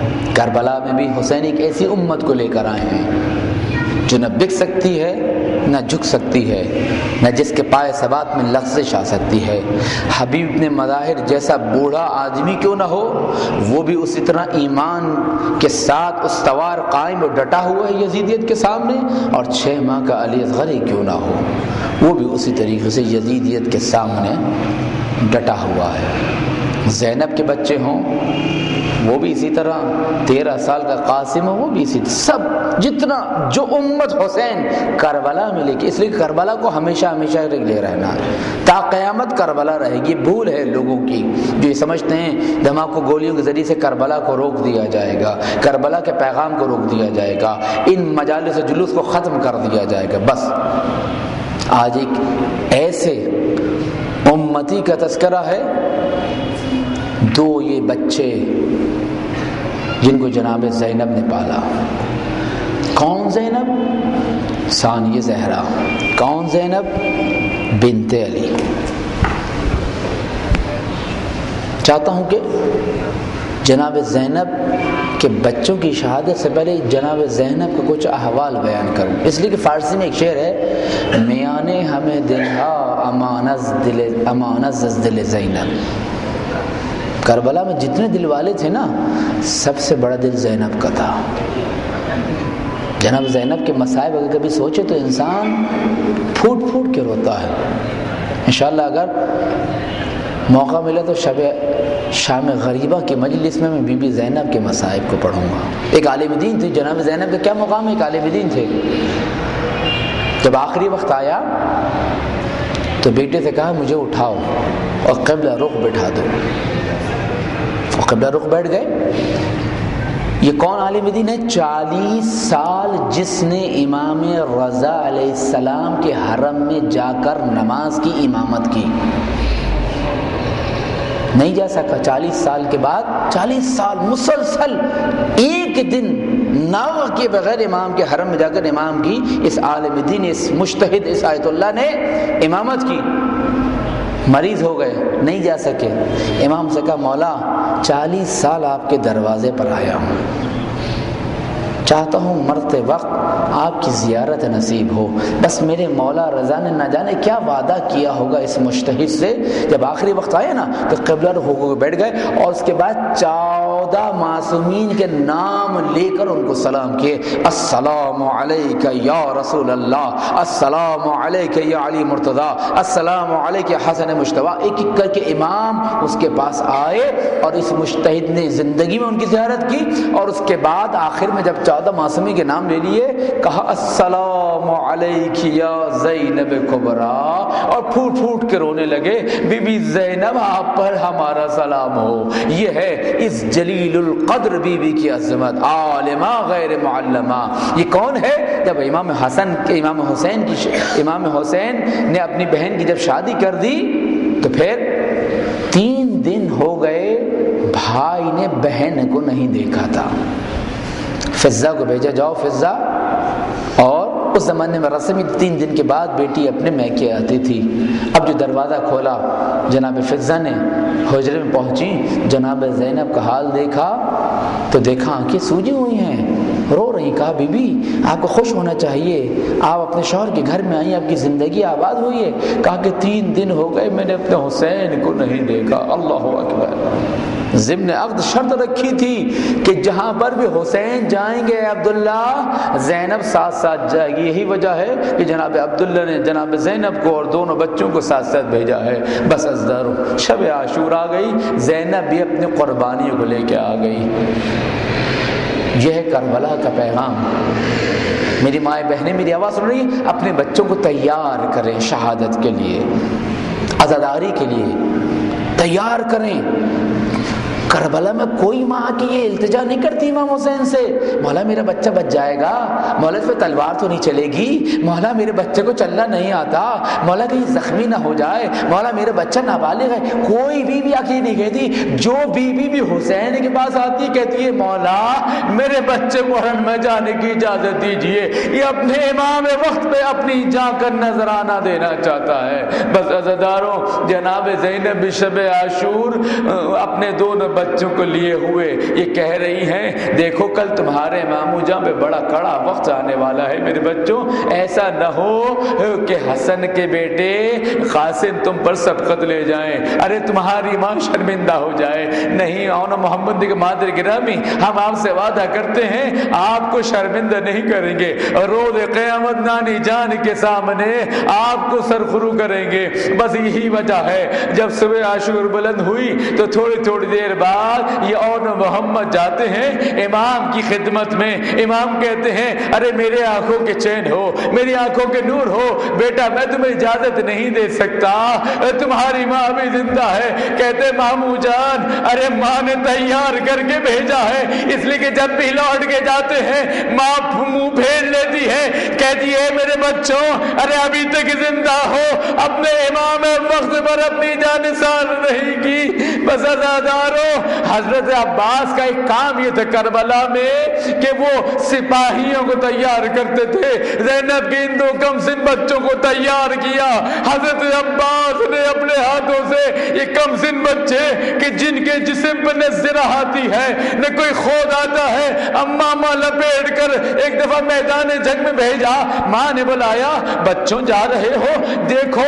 کربلا میں بھی حسین ایک ایسی امت کو لے کر آئے ہیں جو نہ بک سکتی ہے نہ جھک سکتی ہے، نہ جس کے پائے ثبات میں لغزش آ سکتی ہے۔ حبیب ابن مظاہر جیسا بوڑھا آدمی کیوں نہ ہو، وہ بھی اسی طرح ایمان کے ساتھ استوار قائم اور ڈٹا ہوا ہے یزیدیت کے سامنے، اور 6 ماہ کا علی اصغری کیوں نہ ہو، وہ بھی اسی طریقے سے یزیدیت کے سامنے ڈٹا ہوا ہے۔ زینب کے بچے ہوں وہ بھی اسی طرح، 13 سال کا قاسم ہو وہ بھی اسی طرح، سب جتنا جو امت حسین کربلا میں لے کے، اس لیے کربلا کو ہمیشہ ہمیشہ لے رہنا ہے، تا قیامت کربلا رہے گی۔ بھول ہے لوگوں کی جو یہ سمجھتے ہیں دھماکوں گولیوں کے ذریعے سے کربلا کو روک دیا جائے گا، کربلا کے پیغام کو روک دیا جائے گا، ان مجالس و جلوس کو ختم کر دیا جائے گا۔ بس آج ایک ایسے امتی کا تذکرہ ہے، 2 یہ بچے جن کو جناب زینب نے پالا۔ کون زینب؟ ثانیہ زہرا۔ کون زینب؟ بنت علی۔ چاہتا ہوں کہ جناب زینب کے بچوں کی شہادت سے پہلے جناب زینب کا کچھ احوال بیان کروں، اس لیے کہ فارسی میں ایک شعر ہے، میانے ہمیں دلہا امانت دل زینب۔ کربلا میں جتنے دل والے تھے نا، سب سے بڑا دل زینب کا تھا۔ جناب زینب کے مصائب اگر کبھی سوچے تو انسان پھوٹ پھوٹ کے روتا ہے۔ انشاءاللہ اگر موقع ملا تو شام غریبہ کی مجلس میں بی بی زینب کے مصائب کو پڑھوں گا۔ ایک عالم دین تھی، جناب زینب کا کیا مقام ہے، ایک عالم دین تھے۔ جب آخری وقت آیا تو بیٹے سے کہا مجھے اٹھاؤ اور قبلہ رخ بٹھا دو، اور قبلہ رخ بیٹھ گئے۔ یہ کون عالم دین ہے؟ 40 سال جس نے امام رضا علیہ السلام کے حرم میں جا کر نماز کی امامت کی، نہیں جا سکا۔ 40 سال کے بعد 40 سال مسلسل ایک دن ناغ کے بغیر امام کے حرم میں جا کر امام کی اس عالم دین، اس مجتہد، اس آیت اللہ نے امامت کی۔ مریض ہو گئے، نہیں جا سکے۔ امام سے کہا مولا 40 سال آپ کے دروازے پر آیا ہوں، چاہتا ہوں مرتے وقت آپ کی زیارت نصیب ہو۔ بس میرے مولا رضا نے نہ جانے کیا وعدہ کیا ہوگا اس مجتہد سے۔ جب آخری وقت آیا نا تو قبلہ رخ ہو کے بیٹھ گئے، اور اس کے بعد 14 معصومین کے نام لے کر ان کو سلام کیے، السلام علیک یا رسول اللہ، السلام علیک یا علی مرتضی، السلام علیک یا حسن مجتبی۔ ایک ایک کر کے امام اس کے پاس آئے اور اس مجتہد نے زندگی میں ان کی زیارت کی، اور اس کے بعد آخر میں جب 14 معصومی کے نام لے لیے، کہا السلام علیک یا زینب کبرا، اور پھوٹ پھوٹ کے رونے لگے، بی بی زینب آپ پر ہمارا سلام ہو۔ یہ ہے اس جلیل القدر بی بی کی عظمت، عالمہ غیر معلمہ۔ یہ کون ہے؟ جب امام حسین نے اپنی بہن کی جب شادی کر دی تو پھر 3 دن ہو گئے بھائی نے بہن کو نہیں دیکھا تھا۔ فضہ کو بھیجا، جاؤ فضہ، اور اس زمانے میں رسمی 3 دن کے بعد بیٹی اپنے میکے آتی تھی۔ اب جو دروازہ کھولا جناب فضہ نے، حجرے میں پہنچی، جناب زینب کا حال دیکھا تو دیکھا آنکھیں سوجی ہوئی ہیں، رو رہی۔ کہا بی بی آپ کو خوش ہونا چاہیے، آپ اپنے شوہر کے گھر میں آئی، آپ کی زندگی آباد ہوئی ہے۔ کہا کہ 3 دن ہو گئے میں نے اپنے حسین کو نہیں دیکھا۔ اللہ اکبر۔ ضمن عقد شرط رکھی تھی کہ جہاں پر بھی حسین جائیں گے عبداللہ، زینب ساتھ ساتھ جائے گی۔ یہی وجہ ہے کہ جناب عبداللہ نے جناب زینب کو اور دونوں بچوں کو ساتھ ساتھ بھیجا ہے۔ بس ازدارو شب عاشور آ گئی، زینب بھی اپنی قربانیوں کو لے کے آ گئی۔ یہ ہے کربلا کا پیغام۔ میری مائیں بہنیں میری آواز سن رہی ہیں، اپنے بچوں کو تیار کریں شہادت کے لیے، عزاداری کے لیے تیار کریں۔ کربلا میں کوئی ماں کی یہ التجا نہیں کرتی امام حسین سے، مولا میرا بچہ بچ جائے گا، مولا اس پہ تلوار تو نہیں چلے گی، مولا میرے بچے کو چلنا نہیں آتا، مولا کہیں زخمی نہ ہو جائے، مولا میرا بچہ نابالغ ہے۔ کوئی بیوی آ کے نہیں کہتی۔ جو بیوی بھی حسین کے پاس آتی کہتی ہے مولا میرے بچے کو حرم میں جانے کی اجازت دیجیے، یہ اپنے امام وقت پہ اپنی جان کا نذرانہ دینا چاہتا ہے۔ بس عزاداروں، جناب زینب شب عاشور اپنے دونوں
بچوں کو لیے ہوئے یہ کہہ رہی ہیں دیکھو کل تمہارے امام جان پہ بڑا کڑا وقت آنے والا ہے میرے بچوں، ایسا نہ ہو کہ حسن کے بیٹے قاسم تم پر سبقت لے جائیں، ارے تمہاری ماں شرمندہ ہو جائے۔ نہیں آنا محمد کے مادر گرامی، ہم آپ سے وعدہ کرتے ہیں آپ کو شرمندہ نہیں کریں گے، روز قیامت نانی جان کے سامنے آپ کو سرخرو کریں گے۔ بس یہی وجہ ہے جب صبح عاشور بلند ہوئی تو تھوڑی دیر بعد یہ اور محمد جاتے ہیں امام کی خدمت میں۔ امام کہتے ہیں ارے میرے آنکھوں کے چین ہو، میری آنکھوں کے نور ہو، بیٹا میں تمہیں اجازت نہیں دے سکتا، تمہاری ماں بھی زندہ ہے۔ کہتے مامو جان ارے ماں نے تیار کر کے بھیجا ہے، اس لیے کہ جب بھی لوٹ کے جاتے ہیں ماں منہ پھیر لیتی ہے، کہتی ہے میرے بچوں ارے ابھی تک زندہ ہو، اپنے امام وقت پر اپنی جان نثار نہیں کی۔ بس عزادارو حضرت عباس کا ایک کام یہ تھا کربلا میں کہ وہ سپاہیوں کو تیار کرتے تھے، زینب کے ان 2 کم سن بچوں کو تیار کیا۔ حضرت عباس نے اپنے ہاتھوں سے یہ کم سن بچے کہ جن کے جسم پر نہ زرہ آتی ہے نہ کوئی خود آتا ہے، امامہ لپیٹ کر ایک دفعہ میدان جنگ میں بھیجا۔ ماں نے بلایا بچوں جا رہے ہو دیکھو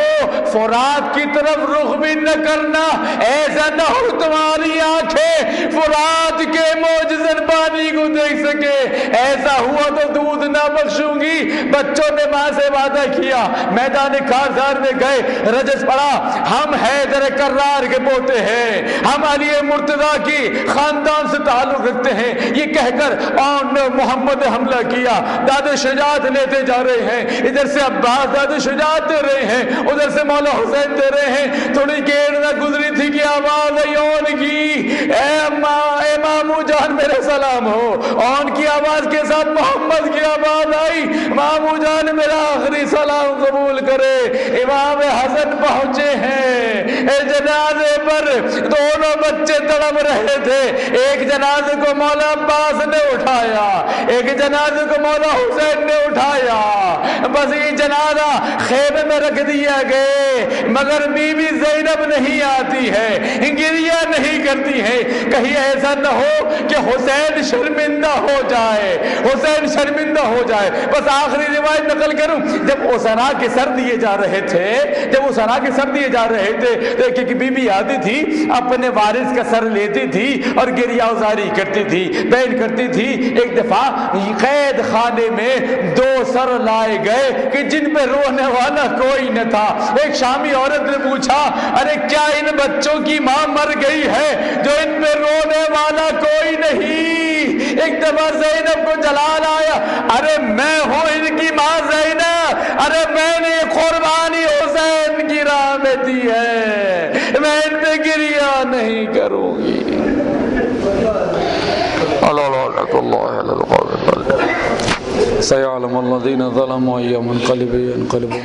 فرات کی طرف رخ بھی نہ کرنا، ایسا نہ ہو تمہاری آنکھیں فرات کے معجزن پانی کو دیکھ سکے، ایسا ہوا تو دودھ نہ بخشوں گی۔ بچوں نے ماں سے وعدہ کیا، میدان کارزار میں گئے، رجس پڑا ہم حیدر کرار کے پوتے ہیں، ہم علی مرتضیٰ کی خاندان سے تعلق رکھتے ہیں، یہ کہہ کر آن محمد نے حملہ کیا۔ داد شجاعت لیتے جا رہے ہیں، ادھر سے عباس داد شجاعت دے رہے ہیں، ادھر سے مولا حسین دے رہے ہیں۔ تھوڑی دیر نہ گزری تھی کہ آواز آئی اون کی، اے مامو جان میرے سلام ہو۔ اون کی آواز کے ساتھ محمد کی آواز آئی، مامو جان میرا آخری سلام قبول کرے۔ امام حسن پہنچے ہیں، جنازے پر دونوں بچے تڑپ رہے تھے، ایک جنازے کو مولا عباس نے اٹھایا، ایک جنازے کو مولا حسین نے اٹھایا۔ بس یہ جنازہ خیمے میں رکھ دیا گئے، مگر بی بی زینب نہیں آتی ہے، گریہ نہیں کرتی ہے، کہیں ایسا نہ ہو کہ حسین شرمندہ ہو جائے، حسین شرمندہ ہو جائے۔ بس آخری روایت نقل کروں، جب اسرا کے سر دیے جا رہے تھے، جب اسرا کے سر دیے جا رہے تھے تو ایک بی بی آتی تھی، اپنے وارث کا سر لیتی تھی اور گریہ ازاری کرتی تھی، بیان کرتی تھی۔ ایک دفعہ قید خانے میں 2 سر لائے گئے کہ جن پہ رونے والا کوئی نہ تھا۔ ایک شامی عورت نے پوچھا ارے کیا ان بچوں کی ماں مر گئی ہے جو ان پہ رونے والا کوئی نہیں؟ ایک دفعہ زینب کو جلال آیا، ارے میں ہوں ان کی ماں زینب، ارے میں نے قربانی حسین کی راہ میں دی ہے، میں ان پہ گریہ نہیں کروں گی۔ اللہ سيعلم الذين ظلموا أي منقلب ينقلبون